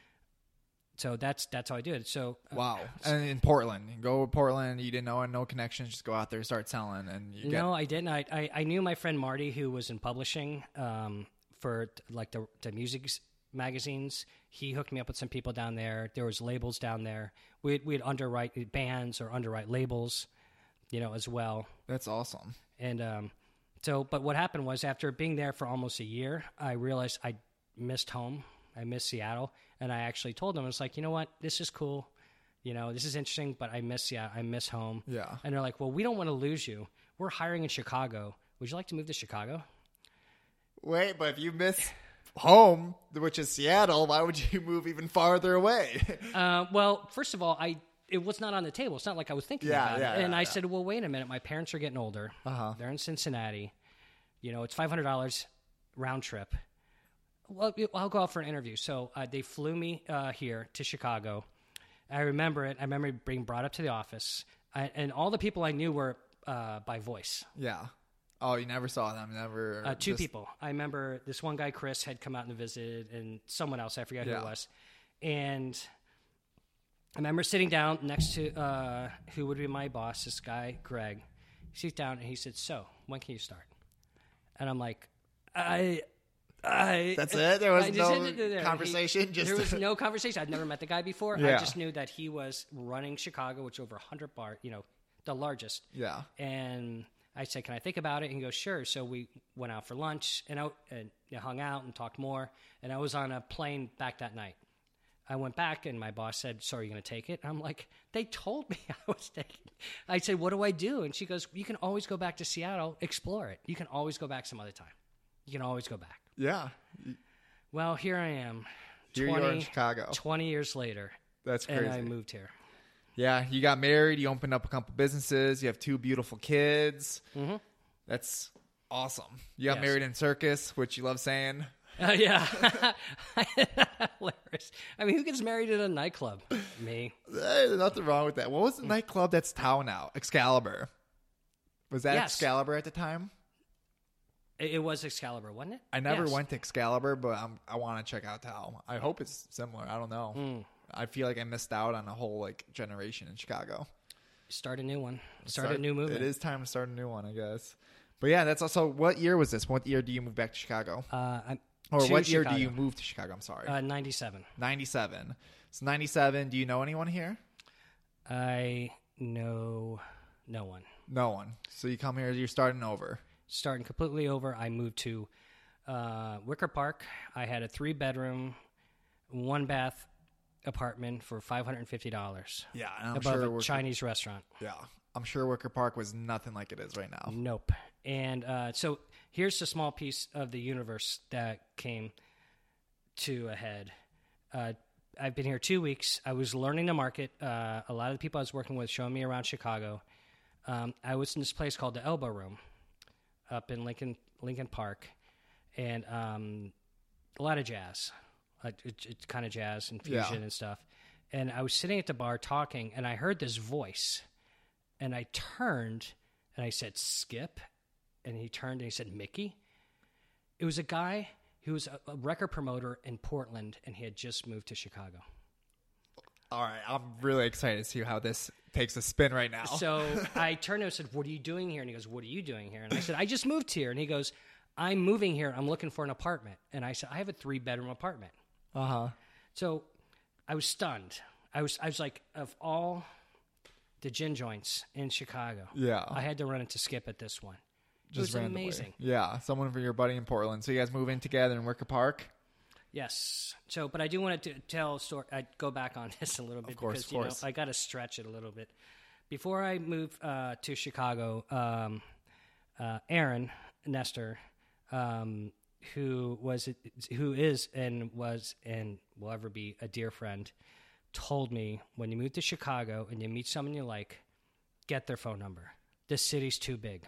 So that's that's how I did it. So uh, Wow. And in Portland, you go to Portland, you didn't know, no connections, just go out there, start selling, and you get No, I didn't. I, I, I knew my friend Marty, who was in publishing um, for like the, the music s- magazines. He hooked me up with some people down there. There was labels down there. We'd, we'd underwrite bands or underwrite labels, you know, as well. That's awesome. And um, so, but what happened was after being there for almost a year, I realized I missed home. I missed Seattle. And I actually told them, I was like, you know what? This is cool. You know, this is interesting, but I miss Seattle. I miss home. Yeah. And they're like, well, we don't want to lose you. We're hiring in Chicago. Would you like to move to Chicago? Wait, but if you miss home, which is Seattle, why would you move even farther away? Uh, well, first of all, I it was not on the table. It's not like I was thinking Yeah, about yeah, it. And yeah, I yeah. said, well, wait a minute. My parents are getting older. Uh-huh. They're in Cincinnati. You know, it's five hundred dollars round trip. Well, I'll go out for an interview. So uh, they flew me uh, here to Chicago. I remember it. I remember being brought up to the office. I, and all the people I knew were uh, by voice. Yeah. Oh, you never saw them, never. Uh, two just- people. I remember this one guy, Chris, had come out and visited, and someone else, I forget who Yeah. it was. And I remember sitting down next to uh, who would be my boss, this guy, Greg. He sits down and he said, so, when can you start? And I'm like, I... I, That's it? There was I no said it there. conversation? He- Just- there was no conversation. I'd never met the guy before. Yeah. I just knew that he was running Chicago, which over one hundred bar, you know, the largest. Yeah. And I said, can I think about it? And he goes, sure. So we went out for lunch and, out, and hung out and talked more. And I was on a plane back that night. I went back and my boss said, so are you going to take it? I'm like, they told me I was taking it. I said, what do I do? And she goes, you can always go back to Seattle, explore it. You can always go back some other time. You can always go back. Yeah. Well, here I am. Here you are in Chicago. twenty years later. That's crazy. And I moved here. Yeah, you got married, you opened up a couple businesses, you have two beautiful kids. Mm-hmm. That's awesome. You got Yes. married in circus, which you love saying. Uh, yeah. Hilarious. I mean, who gets married at a nightclub? Me. There's nothing wrong with that. What was the nightclub that's town now? Excalibur. Was that Yes. Excalibur at the time? It, it was Excalibur, wasn't it? I never Yes. went to Excalibur, but I'm, I want to check out Tao. I hope it's similar. I don't know. Mm. I feel like I missed out on a whole like generation in Chicago. Start a new one. Start, a new movement. It is time to start a new one, I guess. But yeah, that's also. What year was this? What year do you move back to Chicago? Uh, I'm, Or to what year Chicago. do you move to Chicago? I'm sorry. Uh, ninety-seven. ninety-seven. So ninety-seven. Do you know anyone here? I know no one. No one. So you come here. You're starting over. Starting completely over. I moved to uh, Wicker Park. I had a three-bedroom, one-bath apartment for five hundred fifty dollars. Yeah, and I'm above sure a Wicker, Chinese restaurant. Yeah, I'm sure Wicker Park was nothing like it is right now. Nope. And uh, so here's a small piece of the universe that came to a head. Uh, I've been here two weeks. I was learning the market. Uh, a lot of the people I was working with showing me around Chicago. Um, I was in this place called the Elbow Room up in Lincoln Lincoln Park, and um, a lot of jazz. Uh, it, it's kind of jazz and fusion Yeah. and stuff. And I was sitting at the bar talking, and I heard this voice, and I turned, and I said, Skip, and he turned and he said, Mickey. It was a guy who was a, a record promoter in Portland, and he had just moved to Chicago. All right, I'm really excited to see how this takes a spin right now. So I turned to him and said, what are you doing here? And he goes, what are you doing here? And I said, I just moved here. And he goes, I'm moving here. I'm looking for an apartment. And I said, I have a three-bedroom apartment. Uh-huh. So I was stunned. I was I was like, of all the gin joints in Chicago, Yeah. I had to run into Skip at this one. It Just was randomly. amazing. Yeah, someone for your buddy in Portland. So you guys move in together in Wicker Park? Yes. So, but I do want to tell a story. I go back on this a little bit Of course, because of you know course. I got to stretch it a little bit. Before I moved uh, to Chicago, um, uh, Aaron Nestor, um, who was who is and was and will ever be a dear friend, told me when you move to Chicago and you meet someone you like, get their phone number. The city's too big.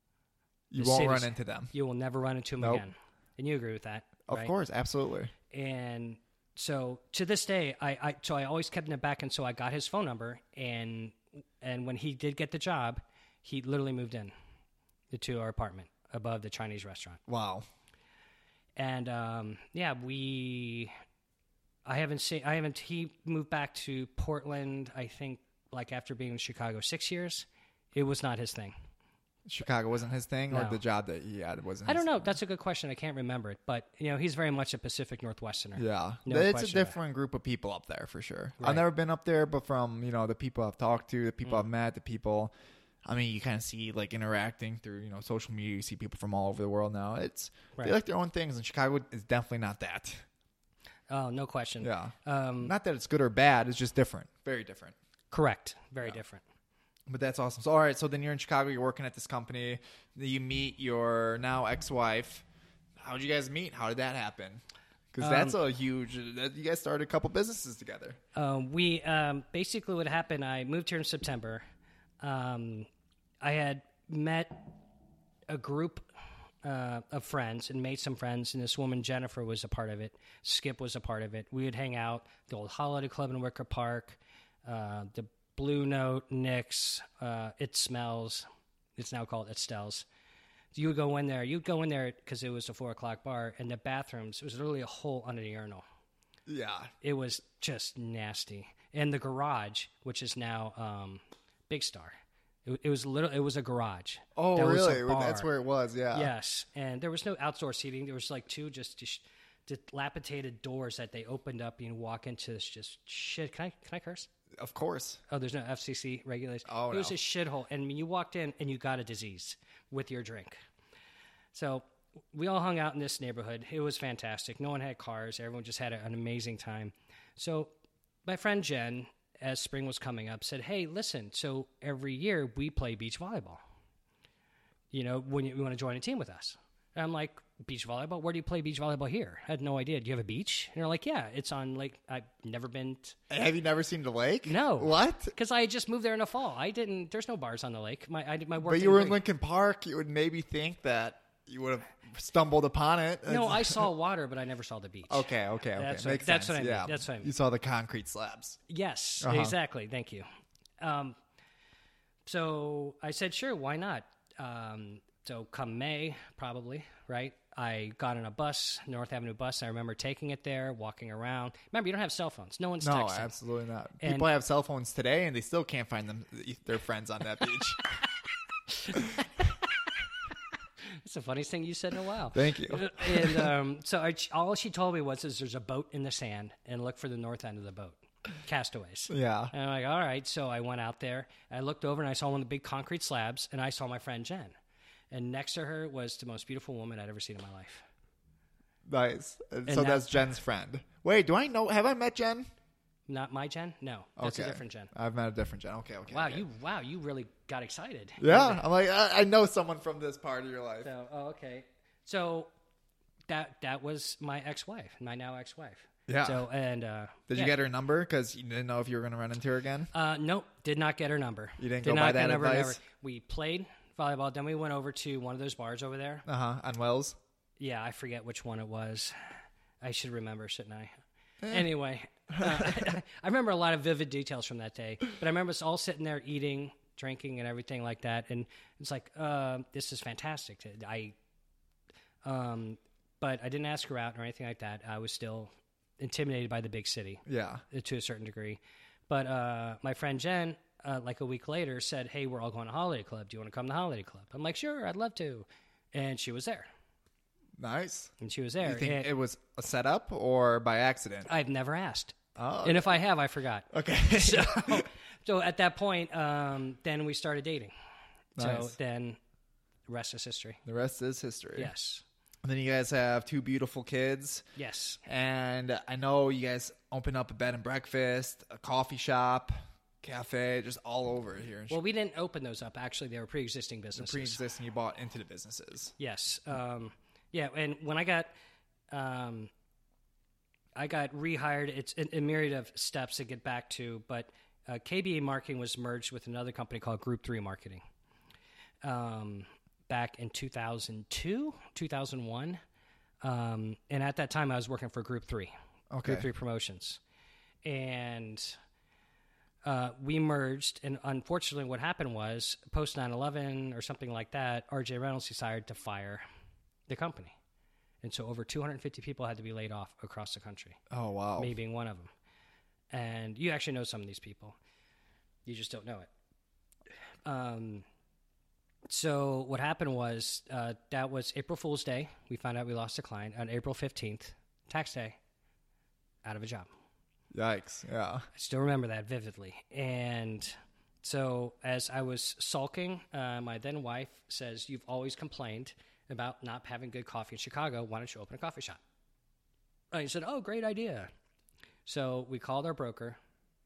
You The won't city's- run into them. You will never run into them Nope. again. And you agree with that? Of right? course, absolutely. And so to this day, I, I so I always kept in the back, and so I got his phone number, and and when he did get the job, he literally moved in to our apartment above the Chinese restaurant. Wow. And um, yeah, we, I haven't seen, I haven't. He moved back to Portland, I think, like after being in Chicago six years. It was not his thing. Chicago wasn't his thing, or No. the job that he had wasn't I his don't know. That's a good question. I can't remember it, but you know, he's very much a Pacific Northwesterner. Yeah, No it's a question about it. different group of people up there for sure. Right. I've never been up there, but from you know the people I've talked to, the Mm. people I've met, the people, I mean, you kind of see like interacting through you know social media. You see people from all over the world now. It's Right. they like their own things, and Chicago is definitely not that. Oh, no question. Yeah, Um, not that it's good or bad. It's just different, very different. correct. Very different. But that's awesome. So all right, so then you're in Chicago. You're working at this company. You meet your now ex-wife. How did you guys meet? How did that happen? Because that's a huge. That, you guys started a couple businesses together. Um, we um, basically what happened. I moved here in September. Um, I had met a group uh, of friends and made some friends, and this woman Jennifer was a part of it. Skip was a part of it. We would hang out the old Holiday Club in Wicker Park, uh, the Blue Note, Nick's, uh, It Smells. It's now called Estelle's. You would go in there. You'd go in there because it was a four o'clock bar, and the bathrooms. It was literally a hole under the urinal. Yeah. It was just nasty. And the garage, which is now um, Big Star, it, it was little. It was a garage. Oh, That was a really? That's bar. where it was. Yeah. Yes, and there was no outdoor seating. There was like two just dis- dilapidated doors that they opened up. You know, walk into this just shit. Can I can I curse? Of course. Oh, there's no F C C regulations. Oh, it was no. a shithole, and when you walked in and you got a disease with your drink. So we all hung out in this neighborhood. It was fantastic. No one had cars. Everyone just had a, an amazing time. So my friend Jen, as spring was coming up, said, "Hey, listen. So every year we play beach volleyball. You know, when you, you want to join a team with us?" And I'm like, "Beach volleyball? Where do you play beach volleyball here?" I had no idea. Do you have a beach? And they're like, "Yeah, it's on Lake." I've never been. T- Have you never seen the lake? No. What? Because I had just moved there in the fall. I didn't. There's no bars on the lake. My I did my work. But you didn't were in bring- Lincoln Park. You would maybe think that you would have stumbled upon it. No, I saw water, but I never saw the beach. Okay, okay, okay. That's what- Makes that's sense. what I mean. Yeah. That's what I mean. You saw the concrete slabs. Yes, Uh-huh. exactly. Thank you. Um, so I said, sure, why not? Um, so come May, probably, right? I got on a bus, North Avenue bus. I remember taking it there, walking around. Remember, you don't have cell phones. No one's No, texting. absolutely not. And- People have cell phones today, and they still can't find them their friends on that beach. It's the funniest thing you said in a while. Thank you. And um, so I, all she told me was, is there's a boat in the sand, and look for the north end of the boat. Castaways. Yeah. And I'm like, all right. So I went out there. And I looked over and I saw one of the big concrete slabs, and I saw my friend Jen. And next to her was the most beautiful woman I'd ever seen in my life. Nice. And so that- that's Jen's friend. Wait, do I know? Have I met Jen? Not my Jen? No, that's okay. a different Jen. I've met a different Jen. Okay, okay. Wow, okay. you wow, you really got excited. Yeah, I'm like I, I know someone from this part of your life. So, oh, okay. So that that was my ex-wife, my now ex-wife. Yeah. So and uh, Did yeah. you get her number? Because you didn't know if you were going to run into her again? Uh, nope, did not get her number. You didn't did go not by get that her number, advice? never. We played volleyball. Then we went over to one of those bars over there. Uh-huh. On Wells? Yeah, I forget which one it was. I should remember, shouldn't I? Anyway, uh, I remember a lot of vivid details from that day. But I remember us all sitting there eating, drinking, and everything like that. And it's like, uh, this is fantastic. I, um, but I didn't ask her out or anything like that. I was still intimidated by the big city. Yeah. To a certain degree. But uh, my friend Jen, uh, like a week later, said, hey, we're all going to Holiday Club. Do you want to come to Holiday Club? I'm like, sure, I'd love to. And she was there. Nice. And she was there. You think and it was a setup or by accident? I've never asked. Oh. And if I have, I forgot. Okay. so, so at that point, um, then we started dating. Nice. So then the rest is history. The rest is history. Yes. And then you guys have two beautiful kids. Yes. And I know you guys opened up a bed and breakfast, a coffee shop, cafe, just all over here. In Well, we didn't open those up. Actually, they were pre-existing businesses. pre-existing, you bought into the businesses. Yes. Um, yeah, and when I got, um, I got rehired. It's a, a myriad of steps to get back to, but uh, K B A Marketing was merged with another company called Group Three Marketing. Um, back in two thousand two, two thousand one, um, and at that time I was working for Group Three, Okay. Group Three Promotions, and uh, we merged. And unfortunately, what happened was post nine eleven or something like that, R J Reynolds decided to fire the company. And so over two hundred fifty people had to be laid off across the country. Oh, wow. Me being one of them. And you actually know some of these people. You just don't know it. Um, so what happened was uh, that was April Fool's Day. We found out we lost a client on April fifteenth, tax day, out of a job. Yikes. Yeah. I still remember that vividly. And so as I was sulking, uh, my then wife says, you've always complained about not having good coffee in Chicago. Why don't you open a coffee shop? I said, oh, great idea. So we called our broker,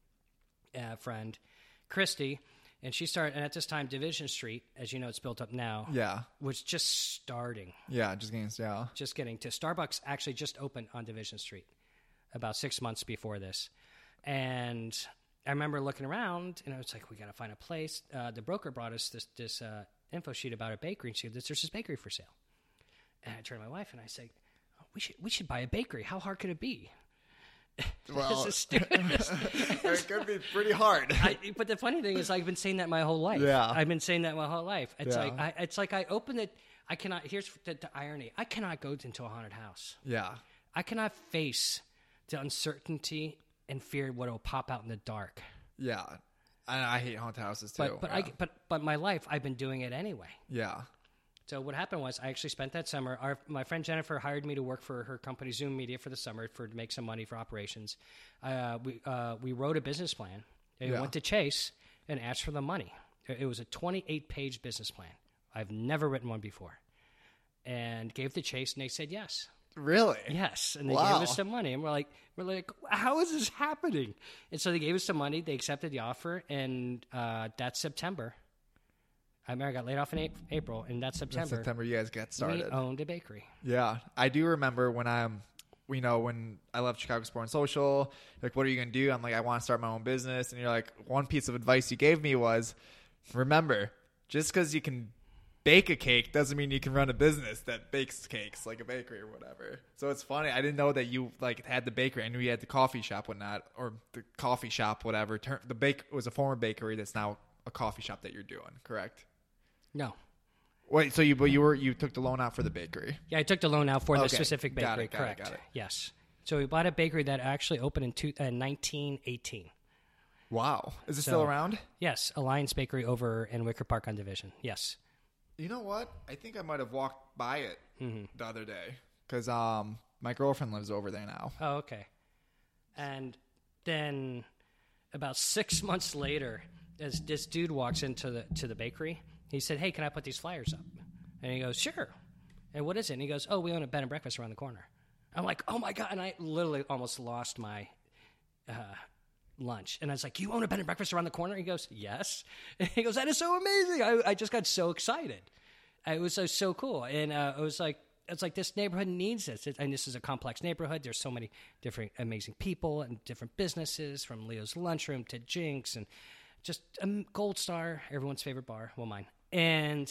uh, friend, Christy, and she started, and at this time, Division Street, as you know, it's built up now, Yeah. was just starting, Yeah. Just getting, yeah. just getting to. Starbucks actually just opened on Division Street about six months before this. And I remember looking around, and I was like, we got to find a place. Uh, the broker brought us this, this uh, info sheet about a bakery, and she said, there's this bakery for sale. And I turned to my wife, and I said, oh, we should we should buy a bakery. How hard could it be? Well, This is stupid. it could be pretty hard. I, but the funny thing is, I've been saying that my whole life. Yeah. I've been saying that my whole life. It's Yeah. like I, it's like I open it. I cannot. Here's the, the irony. I cannot go into a haunted house. Yeah. I cannot face the uncertainty and fear what will pop out in the dark. Yeah. And I hate haunted houses too. But but yeah. I but but my life, I've been doing it anyway. Yeah. So what happened was I actually spent that summer. Our, my friend Jennifer hired me to work for her company Zoom Media for the summer for to make some money for operations. Uh, we uh, we wrote a business plan. And Yeah. went to Chase and asked for the money. It was a twenty-eight page business plan. I've never written one before. And gave to Chase, and they said yes. Really? Yes, and they Wow. gave us some money, and we're like, we're like, how is this happening? And so they gave us some money. They accepted the offer, and uh, that September, I remember I got laid off in April, April and that In September, September, you guys got started. we owned a bakery. Yeah, I do remember when I'm, you know, when I left Chicago Sport and Social, like, what are you going to do? I'm like, I want to start my own business. And you're like, one piece of advice you gave me was, remember, just because you can bake a cake doesn't mean you can run a business that bakes cakes, like a bakery or whatever. So it's funny. I didn't know that you, like, had the bakery. I knew you had the coffee shop, whatnot, or the coffee shop, whatever. Turn, the bake was a former bakery that's now a coffee shop that you're doing, correct? No. Wait, so you, but you were, you took the loan out for the bakery. Yeah, I took the loan out for the Okay. specific bakery. Got it, got it, correct. got it. Yes. So we bought a bakery that actually opened in two, uh, nineteen eighteen. Wow. Is it So- still around? Yes, Alliance Bakery over in Wicker Park on Division. Yes. You know what? I think I might have walked by it the other day because um, my girlfriend lives over there now. Oh, okay. And then about six months later, as this dude walks into the to the bakery, he said, "Hey, can I put these flyers up?" And he goes, "Sure." And what is it? And he goes, "Oh, we own a bed and breakfast around the corner." I'm like, "Oh my god!" And I literally almost lost my uh, lunch. And I was like, "You own a bed and breakfast around the corner?" He goes, "Yes." And he goes, "That is so amazing!" I, I just got so excited. It was so so cool, and uh, it was like it's like this neighborhood needs this. It, and this is a complex neighborhood. There's so many different amazing people and different businesses, from Leo's Lunchroom to Jinx and just um, Gold Star, everyone's favorite bar, well, mine. And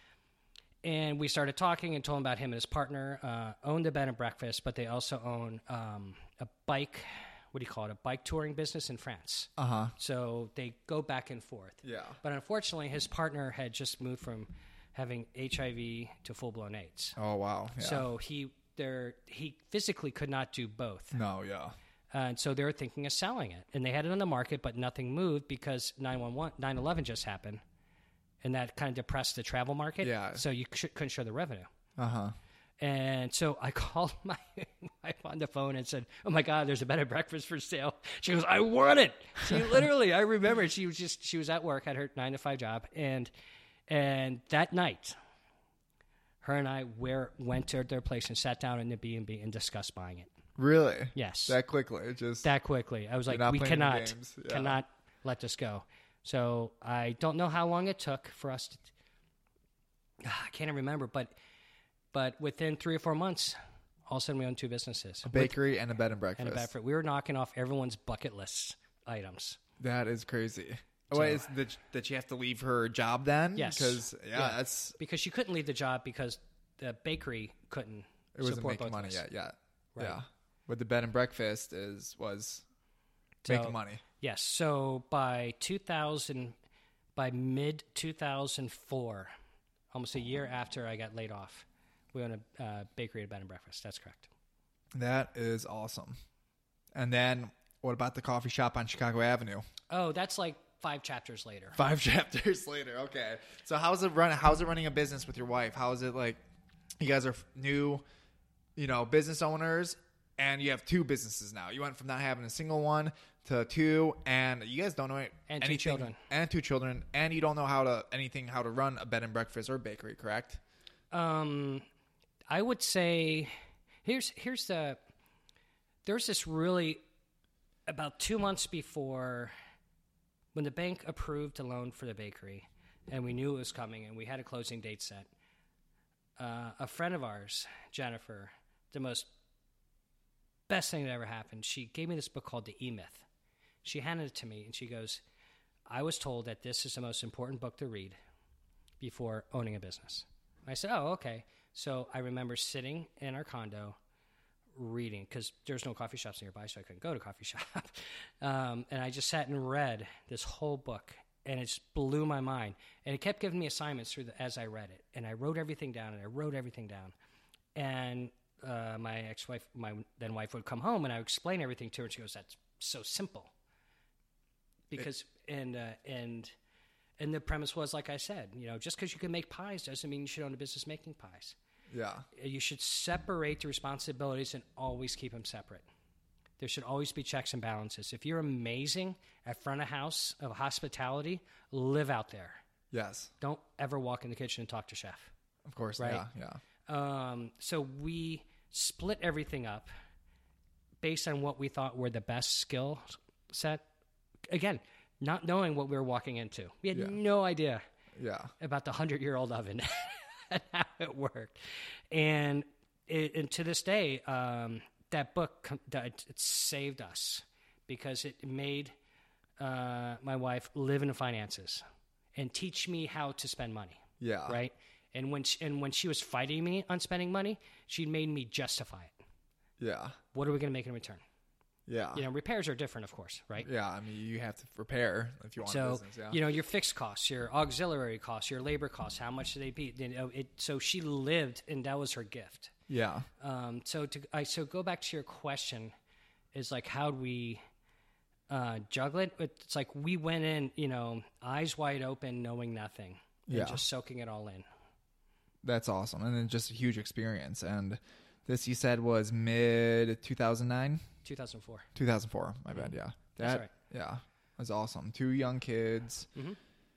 and we started talking and told him about him and his partner uh, owned a bed and breakfast, but they also own um, a bike, what do you call it, a bike touring business in France. Uh-huh. So they go back and forth. Yeah. But unfortunately, his partner had just moved from having H I V to full-blown AIDS. Oh, wow. Yeah. So he there he physically could not do both. No, yeah. And so they were thinking of selling it. And they had it on the market, but nothing moved because nine eleven just happened. And that kind of depressed the travel market. Yeah. So you sh- couldn't show the revenue. Uh-huh. And so I called my wife on the phone and said, "Oh my God, there's a bed and breakfast for sale." She goes, "I want it." She literally, I remember she was just, she was at work, had her nine to five job. And, and that night, her and I were, went to their place and sat down in the B and B and discussed buying it. Really? Yes. That quickly? Just That quickly. I was like, not we playing the cannot, games. Yeah. cannot let this go. So I don't know how long it took for us to, I can't even remember, but but within three or four months, all of a sudden we owned two businesses. a bakery and a bed and breakfast. And a Bedford. We were knocking off everyone's bucket list items. That is crazy. So- Wait, is that, that you have to leave her job then? Yes. Because, yeah, Yeah. that's, Because she couldn't leave the job because the bakery couldn't it wasn't support making both money of us. yet. yet. Right. Yeah. But the bed and breakfast is was So- making money. Yes. So by two thousand, by mid two thousand four, almost a year after I got laid off, we own a uh, bakery and bed and breakfast. That's correct. That is awesome. And then what about the coffee shop on Chicago Avenue? Oh, that's like five chapters later. Five chapters later. Okay. So how's it run? How's it running a business with your wife? How is it like? You guys are new, you know, business owners, and you have two businesses now. You went from not having a single one to two, and you guys don't know it, And two anything, children. and two children, and you don't know how to anything how to run a bed and breakfast or bakery, correct? Um, I would say here's here's the there's this really about two months before when the bank approved a loan for the bakery, and we knew it was coming, and we had a closing date set. Uh, a friend of ours, Jennifer, the most best thing that ever happened, she gave me this book called The E-Myth. She handed it to me, and she goes, "I was told that this is the most important book to read before owning a business." I said, "Oh, okay." So I remember sitting in our condo reading, because there's no coffee shops nearby, so I couldn't go to a coffee shop. um, and I just sat and read this whole book, and it just blew my mind. And it kept giving me assignments through the, as I read it. And I wrote everything down, and I wrote everything down. And uh, my ex-wife, my then wife, would come home, and I would explain everything to her, and she goes, "That's so simple." Because, it, and, uh, and, and the premise was, like I said, you know, just because you can make pies doesn't mean you should own a business making pies. Yeah. You should separate the responsibilities and always keep them separate. There should always be checks and balances. If you're amazing at front of house of hospitality, live out there. Yes. Don't ever walk in the kitchen and talk to chef. Of course. Right. Yeah. Yeah. Um, so we split everything up based on what we thought were the best skill set. Again, not knowing what we were walking into. We had Yeah. no idea Yeah. about the hundred-year-old oven and how it worked. And, it, and to this day, um, that book that it saved us because it made uh, my wife live in the finances and teach me how to spend money. Yeah. Right. And when she, and when she was fighting me on spending money, she made me justify it. Yeah. What are we going to make in return? Yeah. You know, repairs are different, of course, right? Yeah. I mean, you have to repair if you want a So, business. Yeah. you know, your fixed costs, your auxiliary costs, your labor costs, how much do they be? You know, it, so she lived, and that was her gift. Yeah. Um, so to I so go back to your question, is like how do we uh, juggle it? It's like we went in, you know, eyes wide open, knowing nothing, and Yeah. just soaking it all in. That's awesome. And then just a huge experience. And this, you said, was mid two thousand nine? two thousand four. two thousand four. My bad. Yeah. That's That, right. Yeah. That's awesome. Two young kids. Mm-hmm.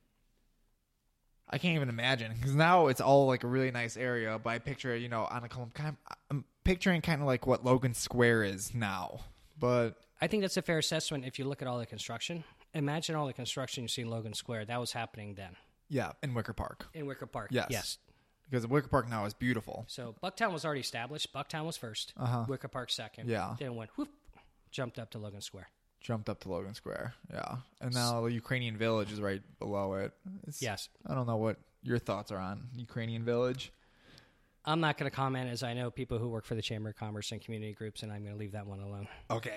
I can't even imagine because now it's all like a really nice area. But I picture, you know, on a kind of, I'm picturing kind of like what Logan Square is now. But I think that's a fair assessment if you look at all the construction. Imagine all the construction you see in Logan Square. That was happening then yeah, in Wicker Park. in Wicker Park. Yes. Yes. Because Wicker Park now is beautiful. So Bucktown was already established. Bucktown was first. Uh-huh. Wicker Park second. Yeah. Then went whoop, jumped up to Logan Square. Jumped up to Logan Square. Yeah. And now Ukrainian Village is right below it. It's, Yes. I don't know what your thoughts are on Ukrainian Village. I'm not going to comment, as I know people who work for the Chamber of Commerce and community groups, and I'm going to leave that one alone. Okay.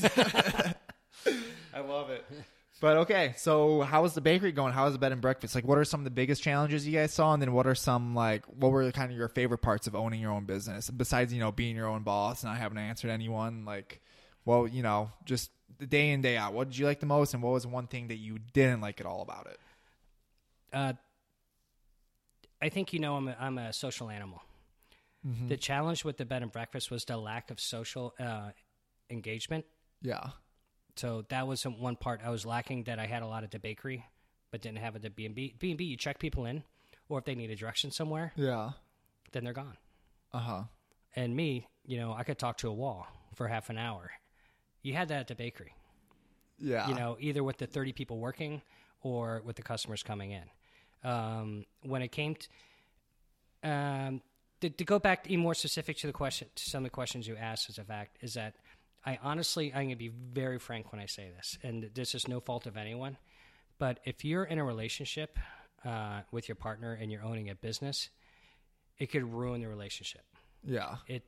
I love it. But okay, so how is the bakery going? How is the bed and breakfast? Like, what are some of the biggest challenges you guys saw? And then what are some, like, what were kind of your favorite parts of owning your own business? Besides, you know, being your own boss, not having to answer to anyone, like, well, you know, just the day in, day out. What did you like the most? And what was one thing that you didn't like at all about it? Uh, I think, you know, I'm a, I'm a social animal. Mm-hmm. The challenge with the bed and breakfast was the lack of social uh, engagement. Yeah. So that was one part I was lacking, that I had a lot at the bakery, but didn't have it at B and B. B and B, you check people in, or if they need a direction somewhere, yeah, then they're gone. Uh-huh. And me, you know, I could talk to a wall for half an hour. You had that at the bakery. Yeah. You know, either with the thirty people working or with the customers coming in. Um, when it came to, um, to, to go back, even more specific to the question, to some of the questions you asked, as a fact, is that I honestly, I'm going to be very frank when I say this, and this is no fault of anyone, but if you're in a relationship uh, with your partner and you're owning a business, it could ruin the relationship. Yeah. It,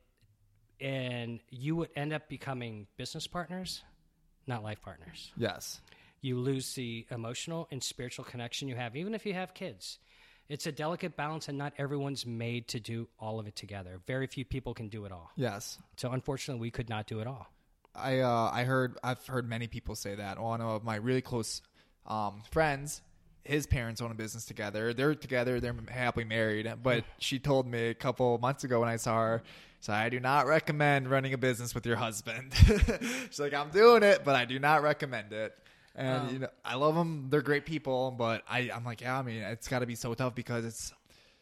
and you would end up becoming business partners, not life partners. Yes. You lose the emotional and spiritual connection you have, even if you have kids. It's a delicate balance, and not everyone's made to do all of it together. Very few people can do it all. Yes. So unfortunately, we could not do it all. I uh, I heard I've heard many people say that. One of my really close um, friends, his parents own a business together. They're together. They're happily married. But she told me a couple months ago when I saw her, so I do not recommend running a business with your husband. She's like, I'm doing it, but I do not recommend it. And um, you know, I love them. They're great people. But I, I'm like, yeah, I mean, it's got to be so tough, because it's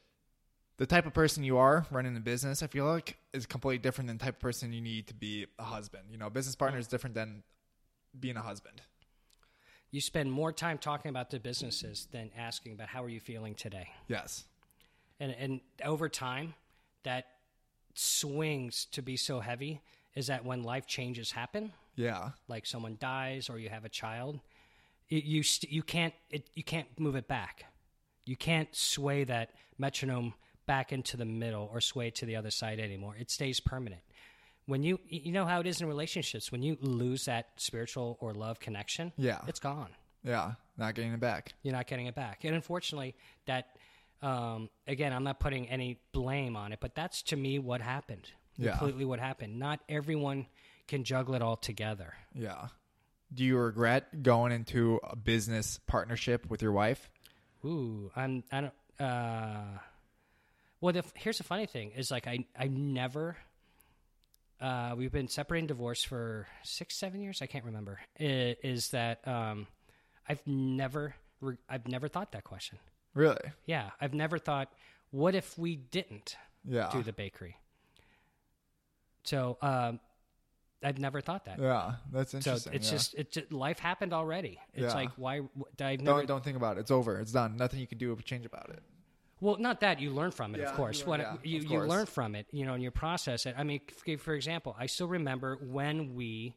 the type of person you are running a business, I feel like, is completely different than the type of person you need to be a husband. You know, business partner is different than being a husband. You spend more time talking about the businesses than asking about how are you feeling today. Yes. And and over time, that swings to be so heavy is that when life changes happen, yeah, like someone dies or you have a child, you you, st- you can't it, you can't move it back. You can't sway that metronome back into the middle or sway to the other side anymore. It stays permanent. When you you know how it is in relationships, when you lose that spiritual or love connection, yeah, it's gone. Yeah, not getting it back. You're not getting it back. And unfortunately, that um, again, I'm not putting any blame on it, but that's to me what happened. Yeah. Completely what happened. Not everyone can juggle it all together. Yeah. Do you regret going into a business partnership with your wife? Ooh, I'm I don't uh well the, here's the funny thing is like I I never uh we've been separated and divorced for six, seven years, I can't remember. It, is that um I've never re- I've never thought that question. Really? Yeah, I've never thought, what if we didn't yeah. do the bakery? So um I've never thought that. Yeah, that's interesting. So it's yeah. just it's just, life happened already. It's yeah. like why I've never don't don't think about it. It's over. It's done. Nothing you can do to change about it. Well, not that you learn from it, yeah, of course. You learn, what yeah, you, of you course. learn from it, you know, and you process it. I mean, for, for example, I still remember when we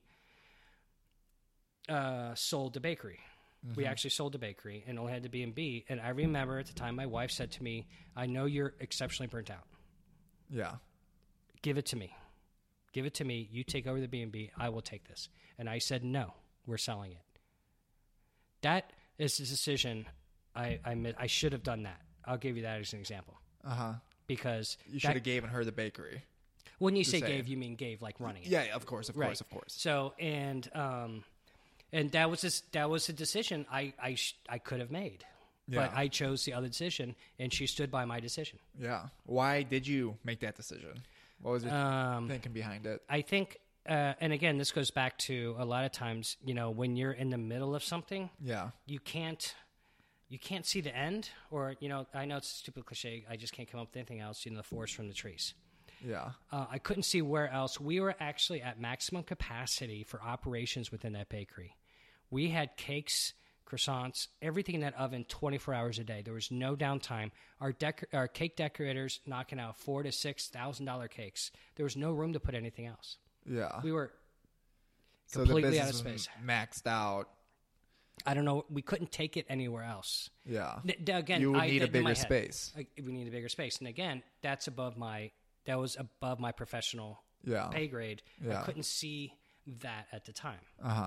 uh, sold the bakery. Mm-hmm. We actually sold the bakery and only had the B and B. And I remember at the time my wife said to me, "I know you're exceptionally burnt out. Yeah, give it to me. Give it to me. You take over the B and B. I will take this." And I said, "No, we're selling it." That is the decision. I I, I should have done that. I'll give you that as an example. Uh huh. Because you should have given her the bakery. When you say saying. gave, you mean gave like running it. Yeah, yeah, of course, of right. course, of course. So and um, and that was this, that was a decision I I sh- I could have made, yeah. but I chose the other decision, and she stood by my decision. Yeah. Why did you make that decision? What was your um, thinking behind it? I think, uh, and again, this goes back to a lot of times, you know, when you're in the middle of something, yeah, you can't. You can't see the end, or, you know, I know it's a stupid cliche. I just can't come up with anything else, you know, the forest from the trees. Yeah. Uh, I couldn't see where else. We were actually at maximum capacity for operations within that bakery. We had cakes, croissants, everything in that oven twenty-four hours a day. There was no downtime. Our dec- our cake decorators knocking out four to six thousand dollar cakes. There was no room to put anything else. Yeah. We were so completely the out of business space. was maxed out. I don't know. We couldn't take it anywhere else. Yeah. Th- again, you would I, need a in my bigger head, space. I, we need a bigger space. And again, that's above my, that was above my professional Yeah. pay grade. Yeah. I couldn't see that at the time. Uh-huh.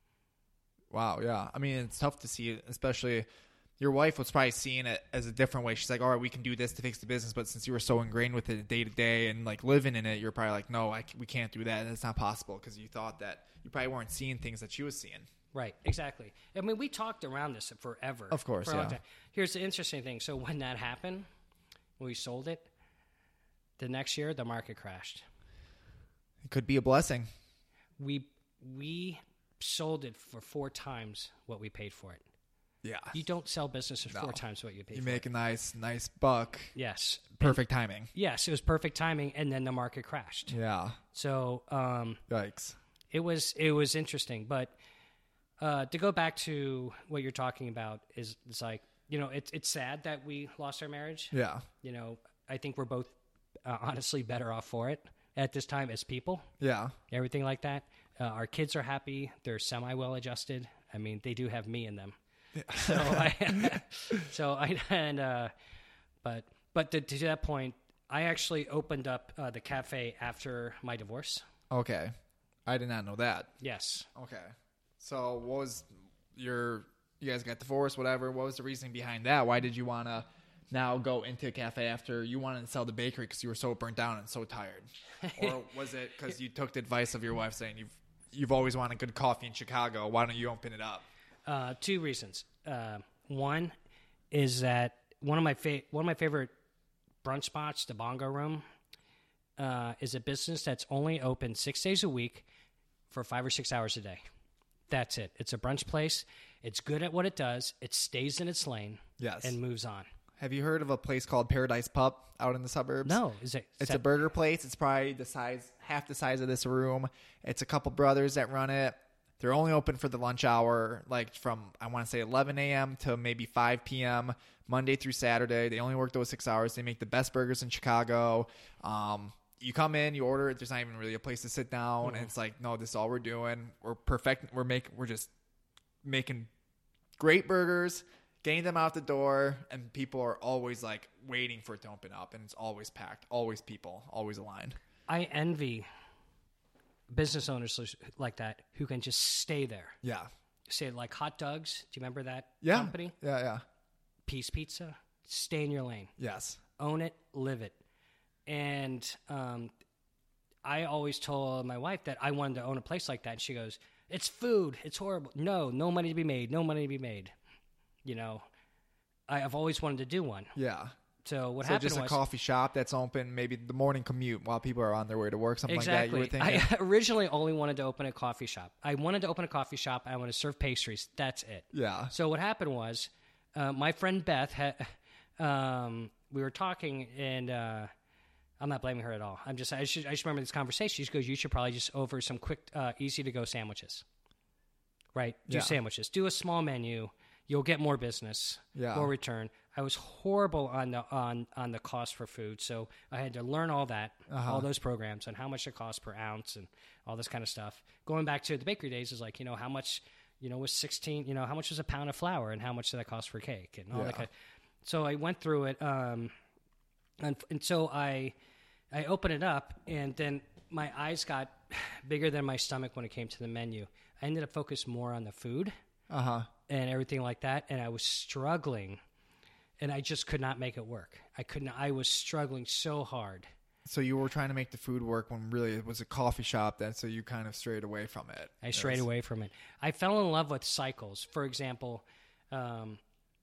Wow, yeah. I mean, it's tough to see it, especially your wife was probably seeing it as a different way. She's like, all right, we can do this to fix the business. But since you were so ingrained with it day to day and like living in it, you're probably like, no, I, we can't do that. And it's not possible because you thought that you probably weren't seeing things that she was seeing. Right, exactly. I mean, we talked around this forever. Of course, for a long yeah. time. Here's the interesting thing. So when that happened, when we sold it, the next year, the market crashed. It could be a blessing. We we sold it for four times what we paid for it. Yeah. You don't sell businesses No. four times what you paid You for make it. a nice, nice buck. Yes. Perfect timing. Yes, it was perfect timing, and then the market crashed. Yeah. So um, Yikes. it was it was interesting. But uh, to go back to what you're talking about is it's like, you know, it's it's sad that we lost our marriage. Yeah. You know, I think we're both uh, honestly better off for it at this time as people, Yeah. everything like that. Uh, our kids are happy. They're semi well adjusted. I mean, they do have me in them. So I, so I, and, uh, but, but to, to that point, I actually opened up uh, the cafe after my divorce. Okay. I did not know that. Yes. Okay. So what was your, you guys got divorced, whatever. What was the reasoning behind that? Why did you want to now go into a cafe after you wanted to sell the bakery because you were so burnt down and so tired? Or was it because you took the advice of your wife saying you've, you've always wanted good coffee in Chicago. Why don't you open it up? Uh, two reasons. Uh, one is that one of my fa- one of my favorite brunch spots, the Bongo Room, uh, is a business that's only open six days a week for five or six hours a day. That's it. It's a brunch place. It's good at what it does. It stays in its lane. Yes. And moves on. Have you heard of a place called Paradise Pup out in the suburbs? No, is it? It's is a that- burger place. It's probably the size, half the size of this room. It's a couple brothers that run it. They're only open for the lunch hour, like from, I want to say eleven a.m. to maybe five p.m., Monday through Saturday. They only work those six hours. They make the best burgers in Chicago. Um, you come in, you order it. There's not even really a place to sit down. Mm-hmm. And it's like, no, this is all we're doing. We're perfect. We're making, we're just making great burgers, getting them out the door, and people are always like waiting for it to open up, and it's always packed, always people, always a line. I envy business owners like that who can just stay there. Yeah. Say like Hot Dogs. Do you remember that Yeah. company? Yeah, yeah. Peace Pizza. Stay in your lane. Yes. Own it, live it. And um, I always told my wife that I wanted to own a place like that. And she goes, it's food. It's horrible. No, no money to be made. No money to be made. You know, I, I've always wanted to do one. Yeah. So what so happened just a was... coffee shop that's open maybe the morning commute while people are on their way to work, something Exactly. like that. You were thinking? I originally only wanted to open a coffee shop. I wanted to open a coffee shop. I wanted to serve pastries. That's it. Yeah. So what happened was uh, my friend Beth, had, um, we were talking, and uh, I'm not blaming her at all. I'm just I, should, I just remember this conversation. She goes, you should probably just offer some quick, uh, easy-to-go sandwiches. Right? Do Yeah. sandwiches. Do a small menu. You'll get more business, Yeah. more return. I was horrible on the on on the cost for food, so I had to learn all that, Uh-huh. all those programs, and how much it costs per ounce, and all this kind of stuff. Going back to the bakery days is like, you know, how much, you know, was sixteen, you know, how much was a pound of flour, and how much did that cost for cake, and all Yeah. that kind of, so I went through it, um, and and so I I opened it up, and then my eyes got bigger than my stomach when it came to the menu. I ended up focused more on the food Uh-huh. and everything like that, and I was struggling, and I just could not make it work. I couldn't. I was struggling so hard. So you were trying to make the food work when really it was a coffee shop then, so you kind of strayed away from it. I strayed Yes. away from it. I fell in love with cycles. For example, um,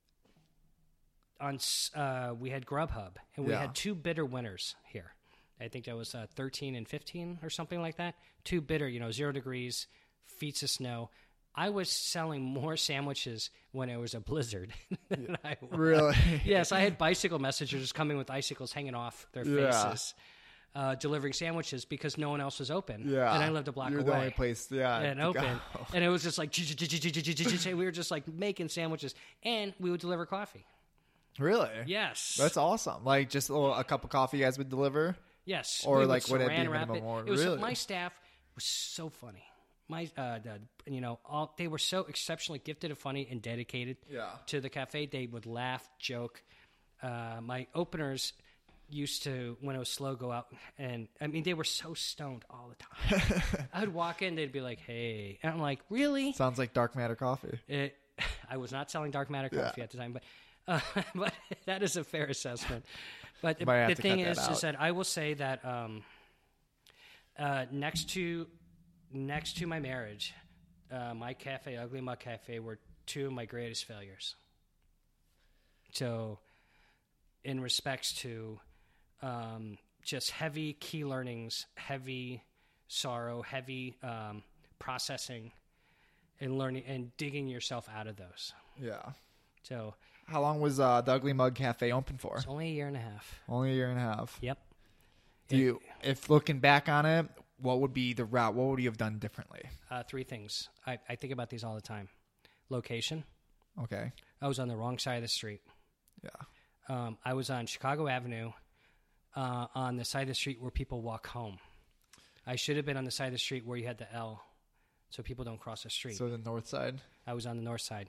on s- uh, we had Grubhub, and we Yeah. had two bitter winners here. I think that was uh, thirteen and fifteen or something like that. Two bitter, you know, zero degrees, feet of snow. I was selling more sandwiches when it was a blizzard than I was. Really? Yes, I had bicycle messengers coming with icicles hanging off their Yeah. faces. uh, delivering sandwiches because no one else was open. Yeah. And I lived a block You're away. the only place, yeah, And to open. go. And it was just like, we were just like making sandwiches. And we would deliver coffee. Really? Yes. That's awesome. Like just a, little, a cup of coffee you guys would deliver? Yes. Or we like would it be saran wrap minimum or it was, really? My staff was so funny. My, uh, the, you know, all they were so exceptionally gifted and funny and dedicated Yeah. to the cafe. They would laugh, joke. Uh, my openers used to, when it was slow, go out and I mean they were so stoned all the time. I'd walk in, they'd be like, "Hey," and I'm like, "Really?" Sounds like Dark Matter coffee. It, I was not selling dark matter coffee Yeah. at the time, but uh, but that is a fair assessment. But the, Might have the to thing cut that is, out. is that I will say that um, uh, next to next to my marriage, uh, my cafe, Ugly Mug Cafe, were two of my greatest failures. So, in respects to um, just heavy key learnings, heavy sorrow, heavy um, processing, and learning and digging yourself out of those. Yeah. So How long was uh, the Ugly Mug Cafe open for? it's only a year and a half. Only a year and a half. Yep. Do you, if looking back on it, what would be the route? What would you have done differently? Uh, three things. I, I think about these all the time. Location. Okay. I was on the wrong side of the street. Yeah. Um, I was on Chicago Avenue, uh, on the side of the street where people walk home. I should have been on the side of the street where you had the L, so people don't cross the street. So the north side. I was on the north side.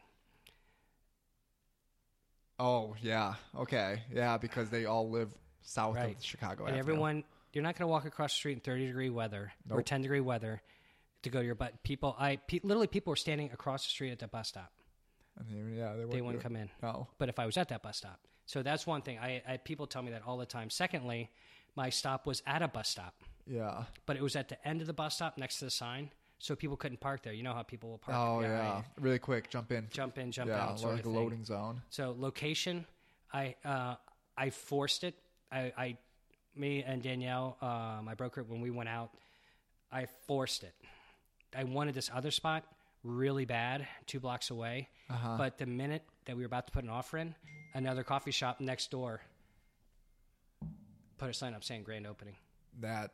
Oh yeah. Okay. Yeah, because they all live south Right. of Chicago. And Avenue. everyone, you're not going to walk across the street in thirty degree weather or Nope. ten degree weather to go to your but people. I pe- literally people were standing across the street at the bus stop. And they, yeah, they, They wouldn't come in. No. But if I was at that bus stop, so that's one thing. I, I people tell me that all the time. Secondly, my stop was at a bus stop, Yeah. but it was at the end of the bus stop next to the sign, so people couldn't park there. You know how people will park. Oh yeah. right? Really quick, jump in. Jump in, jump yeah, out. Sort like of a thing. loading zone. So location, I uh, I forced it. I, I me and Danielle, uh, my broker, when we went out, I forced it. I wanted this other spot really bad, two blocks away. Uh-huh. But the minute that we were about to put an offer in, another coffee shop next door put a sign up saying grand opening. That.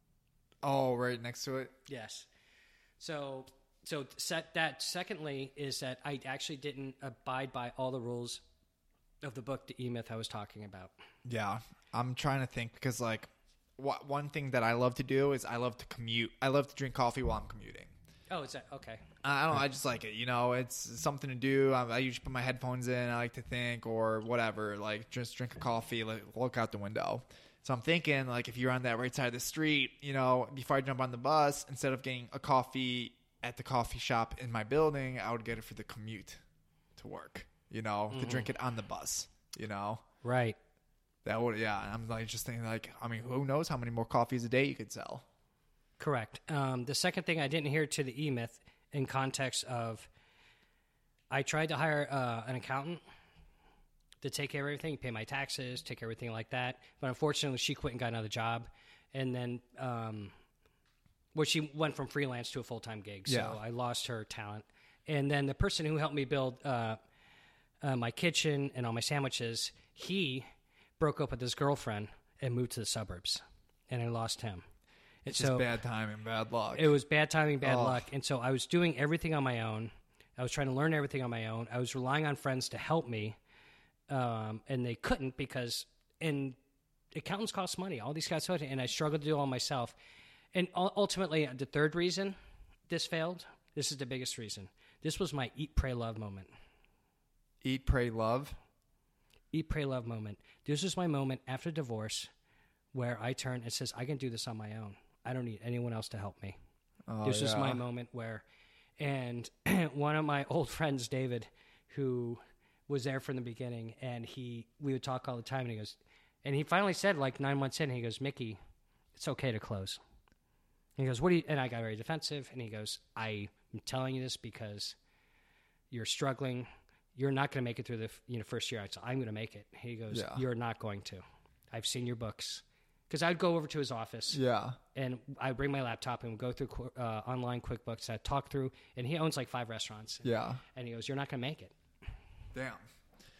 Oh, right next to it. Yes. So, so set that. Secondly, is that I actually didn't abide by all the rules of the book, The E-Myth I was talking about. Yeah, I'm trying to think because like, wh- one thing that I love to do is I love to commute. I love to drink coffee while I'm commuting. Oh, is that okay? I don't know. I just like it. You know, it's something to do. I, I usually put my headphones in. I like to think or whatever. Like just drink a coffee, like look out the window. So I'm thinking like if you're on that right side of the street, you know, before I jump on the bus, instead of getting a coffee at the coffee shop in my building, I would get it for the commute to work. You know, Mm-hmm. to drink it on the bus. You know, Right. that would yeah. I'm like just thinking like I mean, who knows how many more coffees a day you could sell. Correct. Um, the second thing I didn't hear to the E-Myth in context of, I tried to hire uh, an accountant to take care of everything, pay my taxes, take care of everything like that. But unfortunately, she quit and got another job. And then, um, well, she went from freelance to a full-time gig. So Yeah. I lost her talent. And then the person who helped me build uh, uh, my kitchen and all my sandwiches, he broke up with his girlfriend and moved to the suburbs. And I lost him. It's So- just bad timing, bad luck. It was bad timing, bad Oh. luck. And so I was doing everything on my own. I was trying to learn everything on my own. I was relying on friends to help me. Um, and they couldn't because and accountants cost money. All these guys, and I struggled to do it all myself. And ul- ultimately, the third reason this failed, this is the biggest reason. This was my eat, pray, love moment. Eat, pray, love. Eat, pray, love moment. This was my moment after divorce where I turned and says, I can do this on my own. I don't need anyone else to help me. Oh, This was yeah. my moment where, and one of my old friends, David, who was there from the beginning, and he, we would talk all the time, and he goes, and he finally said, like nine months in, he goes, Mickey, it's okay to close. And he goes, what do you, and I got very defensive, and he goes, I'm telling you this because you're struggling. You're not going to make it through the you know first year. I said, I'm going to make it. He goes, Yeah. you're not going to. I've seen your books. Because I'd go over to his office. Yeah. And I bring my laptop and we'd go through qu- uh, online QuickBooks. I'd talk through, and he owns like five restaurants. Yeah. And he goes, you're not going to make it. Damn.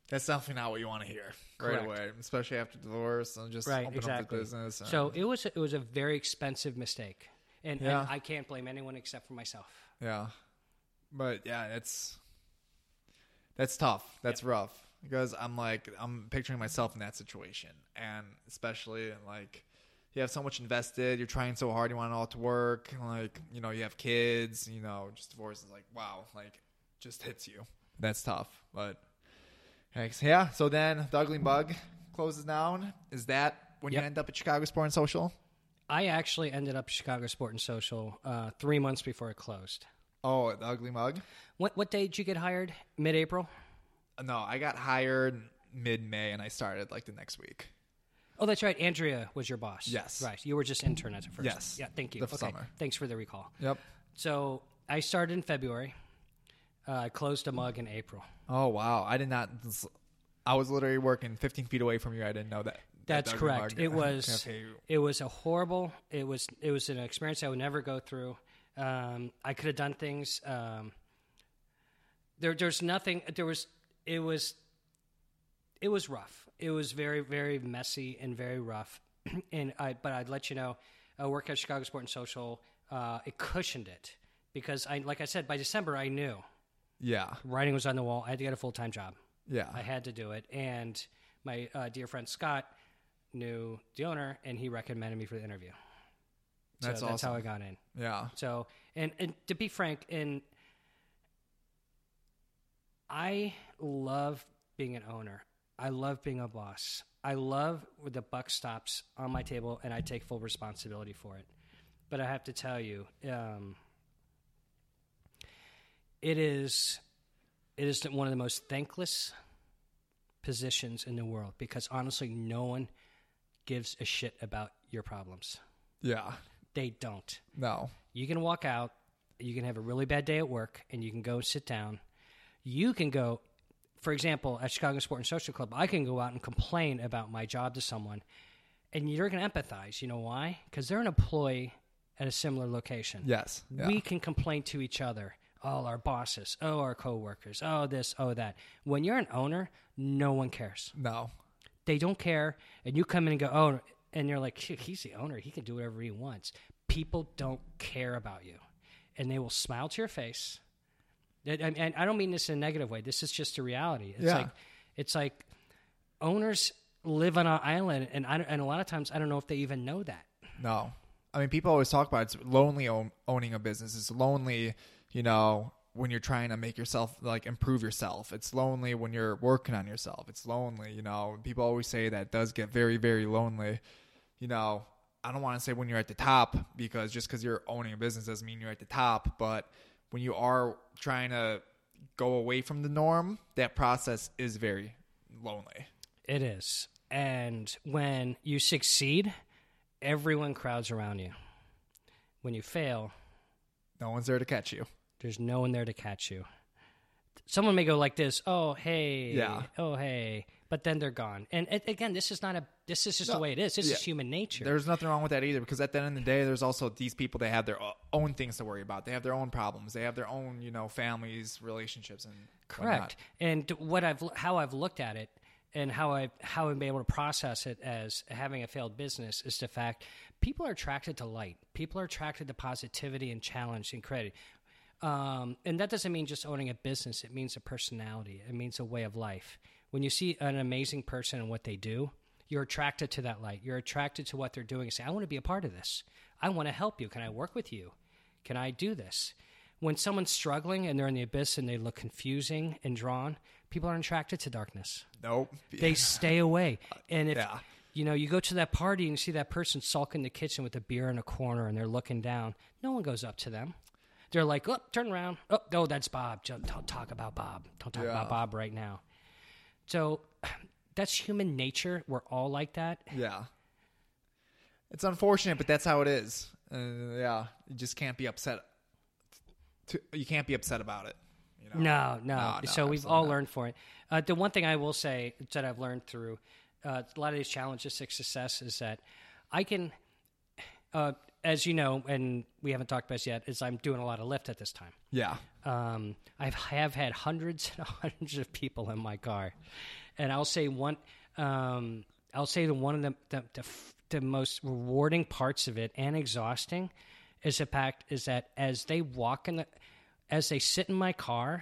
That's definitely not what you want to hear right Correct. away, especially after divorce and just Right, open exactly. up the business. And, So it was it was a very expensive mistake, and, Yeah. and I can't blame anyone except for myself. yeah, but yeah, it's that's tough. That's rough because I'm like I'm picturing myself in that situation, and especially like you have so much invested, you're trying so hard, you want it all to work, like you know you have kids, you know, just divorce is like wow, like just hits you. That's tough, but. Thanks. Yeah, so then the Ugly Mug closes down. Is that when Yep. you end up at Chicago Sport and Social? I actually ended up at Chicago Sport and Social uh, three months before it closed. Oh, the Ugly Mug? What what day did you get hired? Mid-April? No, I got hired mid-May and I started like the next week. Oh, that's right. Andrea was your boss. Yes. Right. You were just intern at first. Yes. Yeah, thank you. The okay. summer. Thanks for the recall. Yep. So I started in February. Uh, I closed a mug in April. Oh, wow. I did not. I was literally working fifteen feet away from you. I didn't know that. That's that correct. Mug It was cafe. it was a horrible. It was it was an experience I would never go through. Um, I could have done things. Um, there there's nothing. There was it was it was rough. It was very very messy and very rough. and I but I'd let you know. I work at Chicago Sport and Social. Uh, it cushioned it because I like I said by December I knew Yeah. writing was on the wall. I had to get a full time job. Yeah. I had to do it. And my uh, dear friend Scott knew the owner, and he recommended me for the interview. So That's that's awesome. how I got in. Yeah. So, and, and to be frank, and I love being an owner. I love being a boss. I love when the buck stops on my table, and I take full responsibility for it. But I have to tell you, um, it is... It is one of the most thankless positions in the world because honestly, no one gives a shit about your problems. Yeah. They don't. No. You can walk out, you can have a really bad day at work, and you can go sit down. You can go, for example, at Chicago Sport and Social Club, I can go out and complain about my job to someone, and you're going to empathize. You know why? Because they're an employee at a similar location. Yes. Yeah. We can complain to each other. Oh, our bosses. Oh, our coworkers. Oh, this. Oh, that. When you're an owner, no one cares. No. They don't care. And you come in and go, oh, and you're like, shit, he's the owner. He can do whatever he wants. People don't care about you. And they will smile to your face. And, and I don't mean this in a negative way. This is just a reality. It's Yeah. like, it's like owners live on an island, and I, and a lot of times I don't know if they even know that. No. I mean, people always talk about it's lonely own, owning a business. It's lonely, you know, when you're trying to make yourself, like, improve yourself. It's lonely when you're working on yourself. It's lonely, you know. People always say that it does get very, very lonely. You know, I don't want to say when you're at the top because just because you're owning a business doesn't mean you're at the top. But when you are trying to go away from the norm, that process is very lonely. It is. And when you succeed, everyone crowds around you. When you fail, No one's there to catch you. there's no one there to catch you. Someone may go like this, oh, hey, Yeah. oh, hey, but then they're gone. And it, again, this is not a, this is just No, the way it is. This yeah. is human nature. There's nothing wrong with that either because at the end of the day, there's also these people that have their o- own things to worry about. They have their own problems. They have their own, you know, families, relationships, and Correct. And what I've, how I've looked at it and how I how I've been able to process it as having a failed business is the fact people are attracted to light. People are attracted to positivity and challenge and credit. Um, and that doesn't mean just owning a business. It means a personality. It means a way of life. When you see an amazing person and what they do, you're attracted to that light. You're attracted to what they're doing and say, I want to be a part of this. I want to help you. Can I work with you? Can I do this? When someone's struggling and they're in the abyss and they look confusing and drawn, people aren't attracted to darkness. Nope. They stay away. And if Yeah. you know, you go to that party and you see that person sulk in the kitchen with a beer in a corner and they're looking down, no one goes up to them. They're like, oh, turn around. Oh, no, that's Bob. Don't don't talk about Bob. Don't talk Yeah. about Bob right now. So that's human nature. We're all like that. Yeah. It's unfortunate, but that's how it is. Uh, yeah. You just can't be upset. To, you can't be upset about it. You know? No, no. No, no, so we've absolutely all not. learned for it. Uh, the one thing I will say that I've learned through uh, a lot of these challenges to success is that I can, uh, as you know, and we haven't talked about this yet, is I'm doing a lot of Lyft at this time. Yeah. Um, I have had hundreds and hundreds of people in my car, and I'll say one. Um, I'll say the one of the the, the the most rewarding parts of it and exhausting is the fact is that as they walk in the, as they sit in my car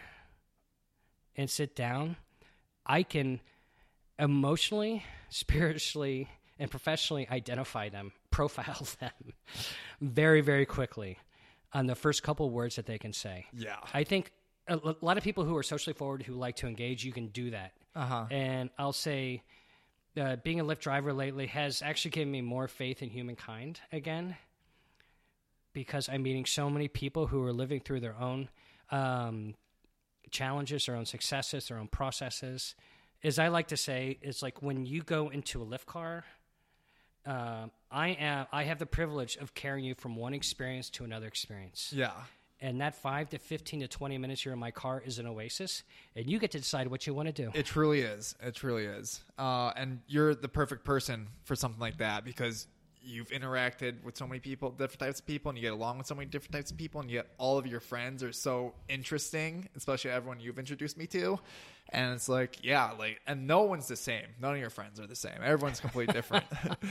and sit down, I can emotionally, spiritually, and professionally identify them, profile them very, very quickly on the first couple words that they can say. Yeah. I think a, a lot of people who are socially forward, who like to engage, you can do that. Uh-huh. And I'll say uh, being a Lyft driver lately has actually given me more faith in humankind again, because I'm meeting so many people who are living through their own um, challenges, their own successes, their own processes. As I like to say, it's like when you go into a Lyft car, uh, I am I have the privilege of carrying you from one experience to another experience. Yeah. And that five to fifteen to twenty minutes you're in my car is an oasis, and you get to decide what you want to do. It truly is. It truly is. Uh, and you're the perfect person for something like that, because you've interacted with so many people, different types of people, and you get along with so many different types of people, and yet all of your friends are so interesting, especially everyone you've introduced me to. And it's like, yeah, like, and no one's the same. None of your friends are the same. Everyone's completely different.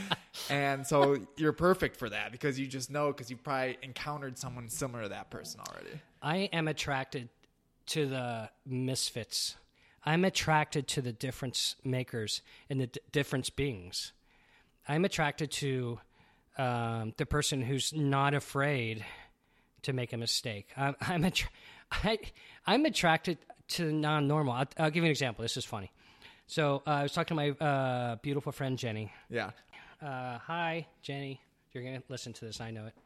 And so you're perfect for that, because you just know, because you've probably encountered someone similar to that person already. I am attracted to the misfits. I'm attracted to the difference makers and the d- difference beings. I'm attracted to um, the person who's not afraid to make a mistake. I'm I'm, attra- I, I'm attracted to the non-normal. I'll, I'll give you an example. This is funny. So uh, I was talking to my uh, beautiful friend Jenny. Yeah. Uh, hi, Jenny. You're gonna listen to this. I know it.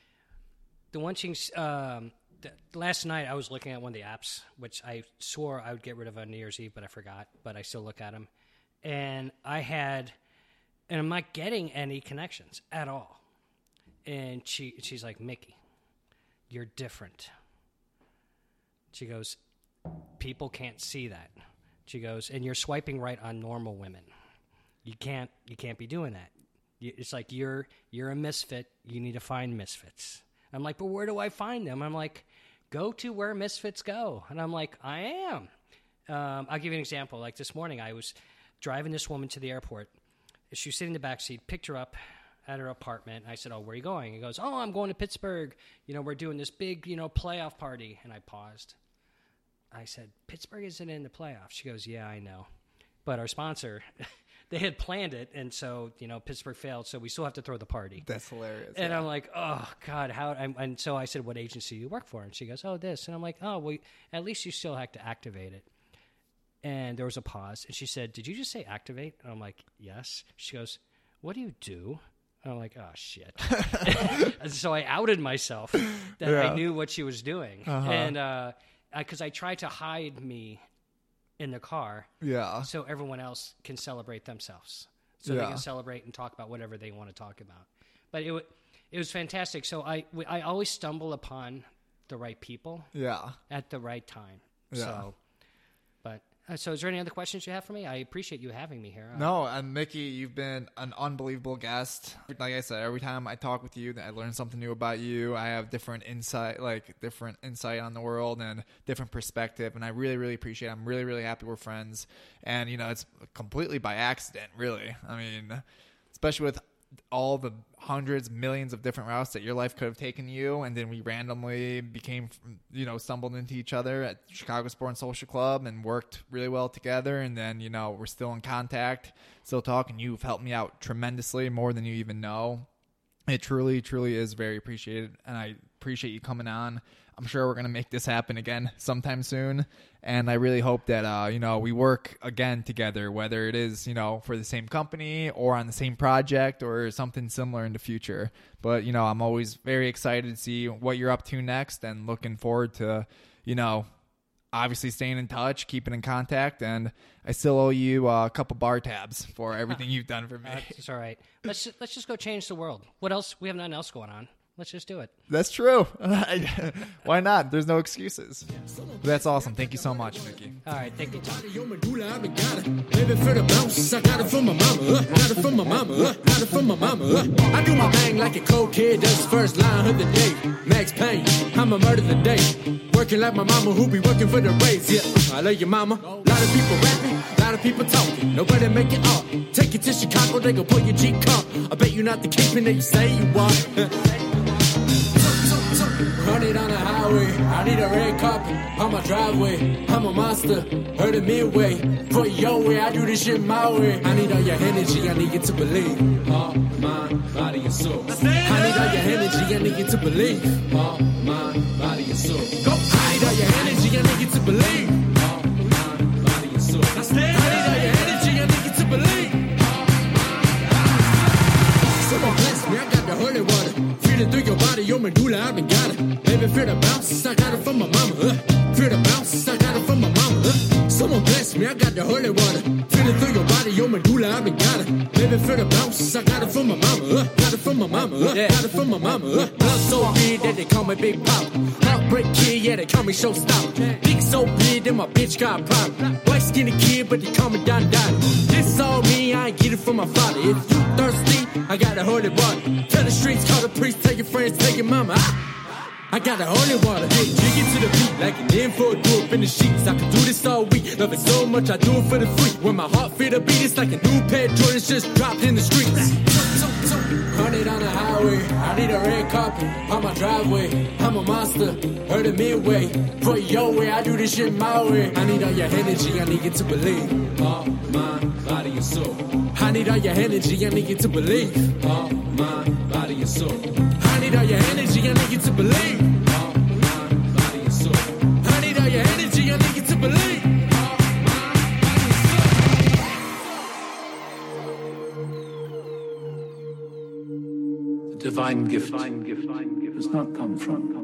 The one thing. Um, th- last night I was looking at one of the apps, which I swore I would get rid of on New Year's Eve, but I forgot. But I still look at them, and I had. And I'm not getting any connections at all. And she she's like, Mickey, you're different. She goes, people can't see that. She goes, and you're swiping right on normal women. You can't you can't be doing that. You, it's like you're you're a misfit. You need to find misfits. I'm like, but where do I find them? I'm like, go to where misfits go. And I'm like, I am. Um, I'll give you an example. Like this morning, I was driving this woman to the airport. She was sitting in the back seat, picked her up at her apartment. I said, oh, where are you going? He goes, oh, I'm going to Pittsburgh. You know, we're doing this big, you know, playoff party. And I paused. I said, Pittsburgh isn't in the playoffs. She goes, yeah, I know. But our sponsor, they had planned it. And so, you know, Pittsburgh failed. So we still have to throw the party. That's hilarious. And yeah. I'm like, oh, God, how? I'm, and so I said, what agency do you work for? And she goes, oh, this. And I'm like, oh, well, at least you still have to activate it. And there was a pause, and she said, did you just say activate? And I'm like, yes. She goes, what do you do? And I'm like, oh, shit. And so I outed myself that yeah. I knew what she was doing. Uh-huh. And because uh, I, I tried to hide me in the car Yeah. so everyone else can celebrate themselves. So Yeah. they can celebrate and talk about whatever they want to talk about. But it, w- it was fantastic. So I, I always stumble upon the right people Yeah. at the right time. Yeah. So, but... So is there any other questions you have for me? I appreciate you having me here. No, and Mickey, you've been an unbelievable guest. Like I said, every time I talk with you, I learn something new about you. I have different insight, like different insight on the world and different perspective, and I really, really appreciate it. I'm really, really happy we're friends. And, you know, it's completely by accident, really. I mean, especially with all the hundreds, millions of different routes that your life could have taken you, and then we randomly became, you know, stumbled into each other at Chicago Sport and Social Club and worked really well together, and then, you know, we're still in contact, still talking. You've helped me out tremendously, more than you even know. It truly, truly is very appreciated, and I appreciate you coming on. I'm sure we're going to make this happen again sometime soon, and I really hope that, uh, you know, we work again together, whether it is, you know, for the same company or on the same project or something similar in the future. But, you know, I'm always very excited to see what you're up to next, and looking forward to, you know, obviously staying in touch, keeping in contact, and I still owe you uh, a couple bar tabs for everything you've done for me. It's all right. Let's let's just go change the world. What else? We have nothing else going on. let's just do it. That's true. Why not? There's no excuses. That's awesome. Thank you so much, Mickey. All right, thank you, Tom. Baby, for the bounce, I got it from my mama. Uh, got it from my mama. Uh, got it from my mama. Uh. I do my bang like a cold kid does his first line of the day. Max Payne, I'ma murder the day. Working like my mama who be working for the raise. Yeah, I love your mama. Lot of people rapping, lot of people talking. Nobody make it up. Take it to Chicago, they gon' pull your G cup. I bet you not the kingpin that you say you are. Hundred on the highway, I need a red carpet on my driveway. I'm a monster, heard it midway. For your way, I do this shit my way. I need all your energy, I need you to believe. Heart, mind, body, and soul. I need all your energy, I need you to believe. Heart, mind, body, and soul. Go. I need all your energy, I need you to believe. Heart, mind, body, and soul. I need all your energy, I need you to believe. Someone bless me, I got the holy water. Feeling through your body, your medulla, I've been got it. Baby, feel the bounce, I got it from my mama. Uh. Feel the bounce, I got it from my mama. Uh. Someone bless me, I got the holy water. Feeling through your body, your medulla, I've been got it. Baby, feel the bounce, I got it from my mama. Uh. Got it from my mama. Uh. Yeah. Got it from my mama. Uh. Blood so big that they call me Big Pop. Heartbreak kid, yeah, they call me Showstopper. Dick so big that my bitch got a problem. White skinny kid, but they call me Don Don. This all me, I ain't get it from my father. If you thirsty, I got a holy water. Tell the streets, call the priest, tell your friends, tell your mama. Ah! I got the holy water. Hey, jig it to the beat like an info, do up in the sheets. I can do this all week. Love it so much, I do it for the free. When my heart feel the beat, it's like a new pair of Jordans just dropped in the streets. Hundred on the highway, I need a red carpet on my driveway. I'm a monster, heard it midway. For your way, I do this shit my way. I need all your energy, I need you to believe. Heart, mind, body, and soul. I need all your energy, I need you to believe. Heart, mind, body, and soul. I need all your energy, I need you to believe. Heart, mind, body, and soul. I need all your energy, I need you to believe. Divine gift, divine gift, divine gift does not come from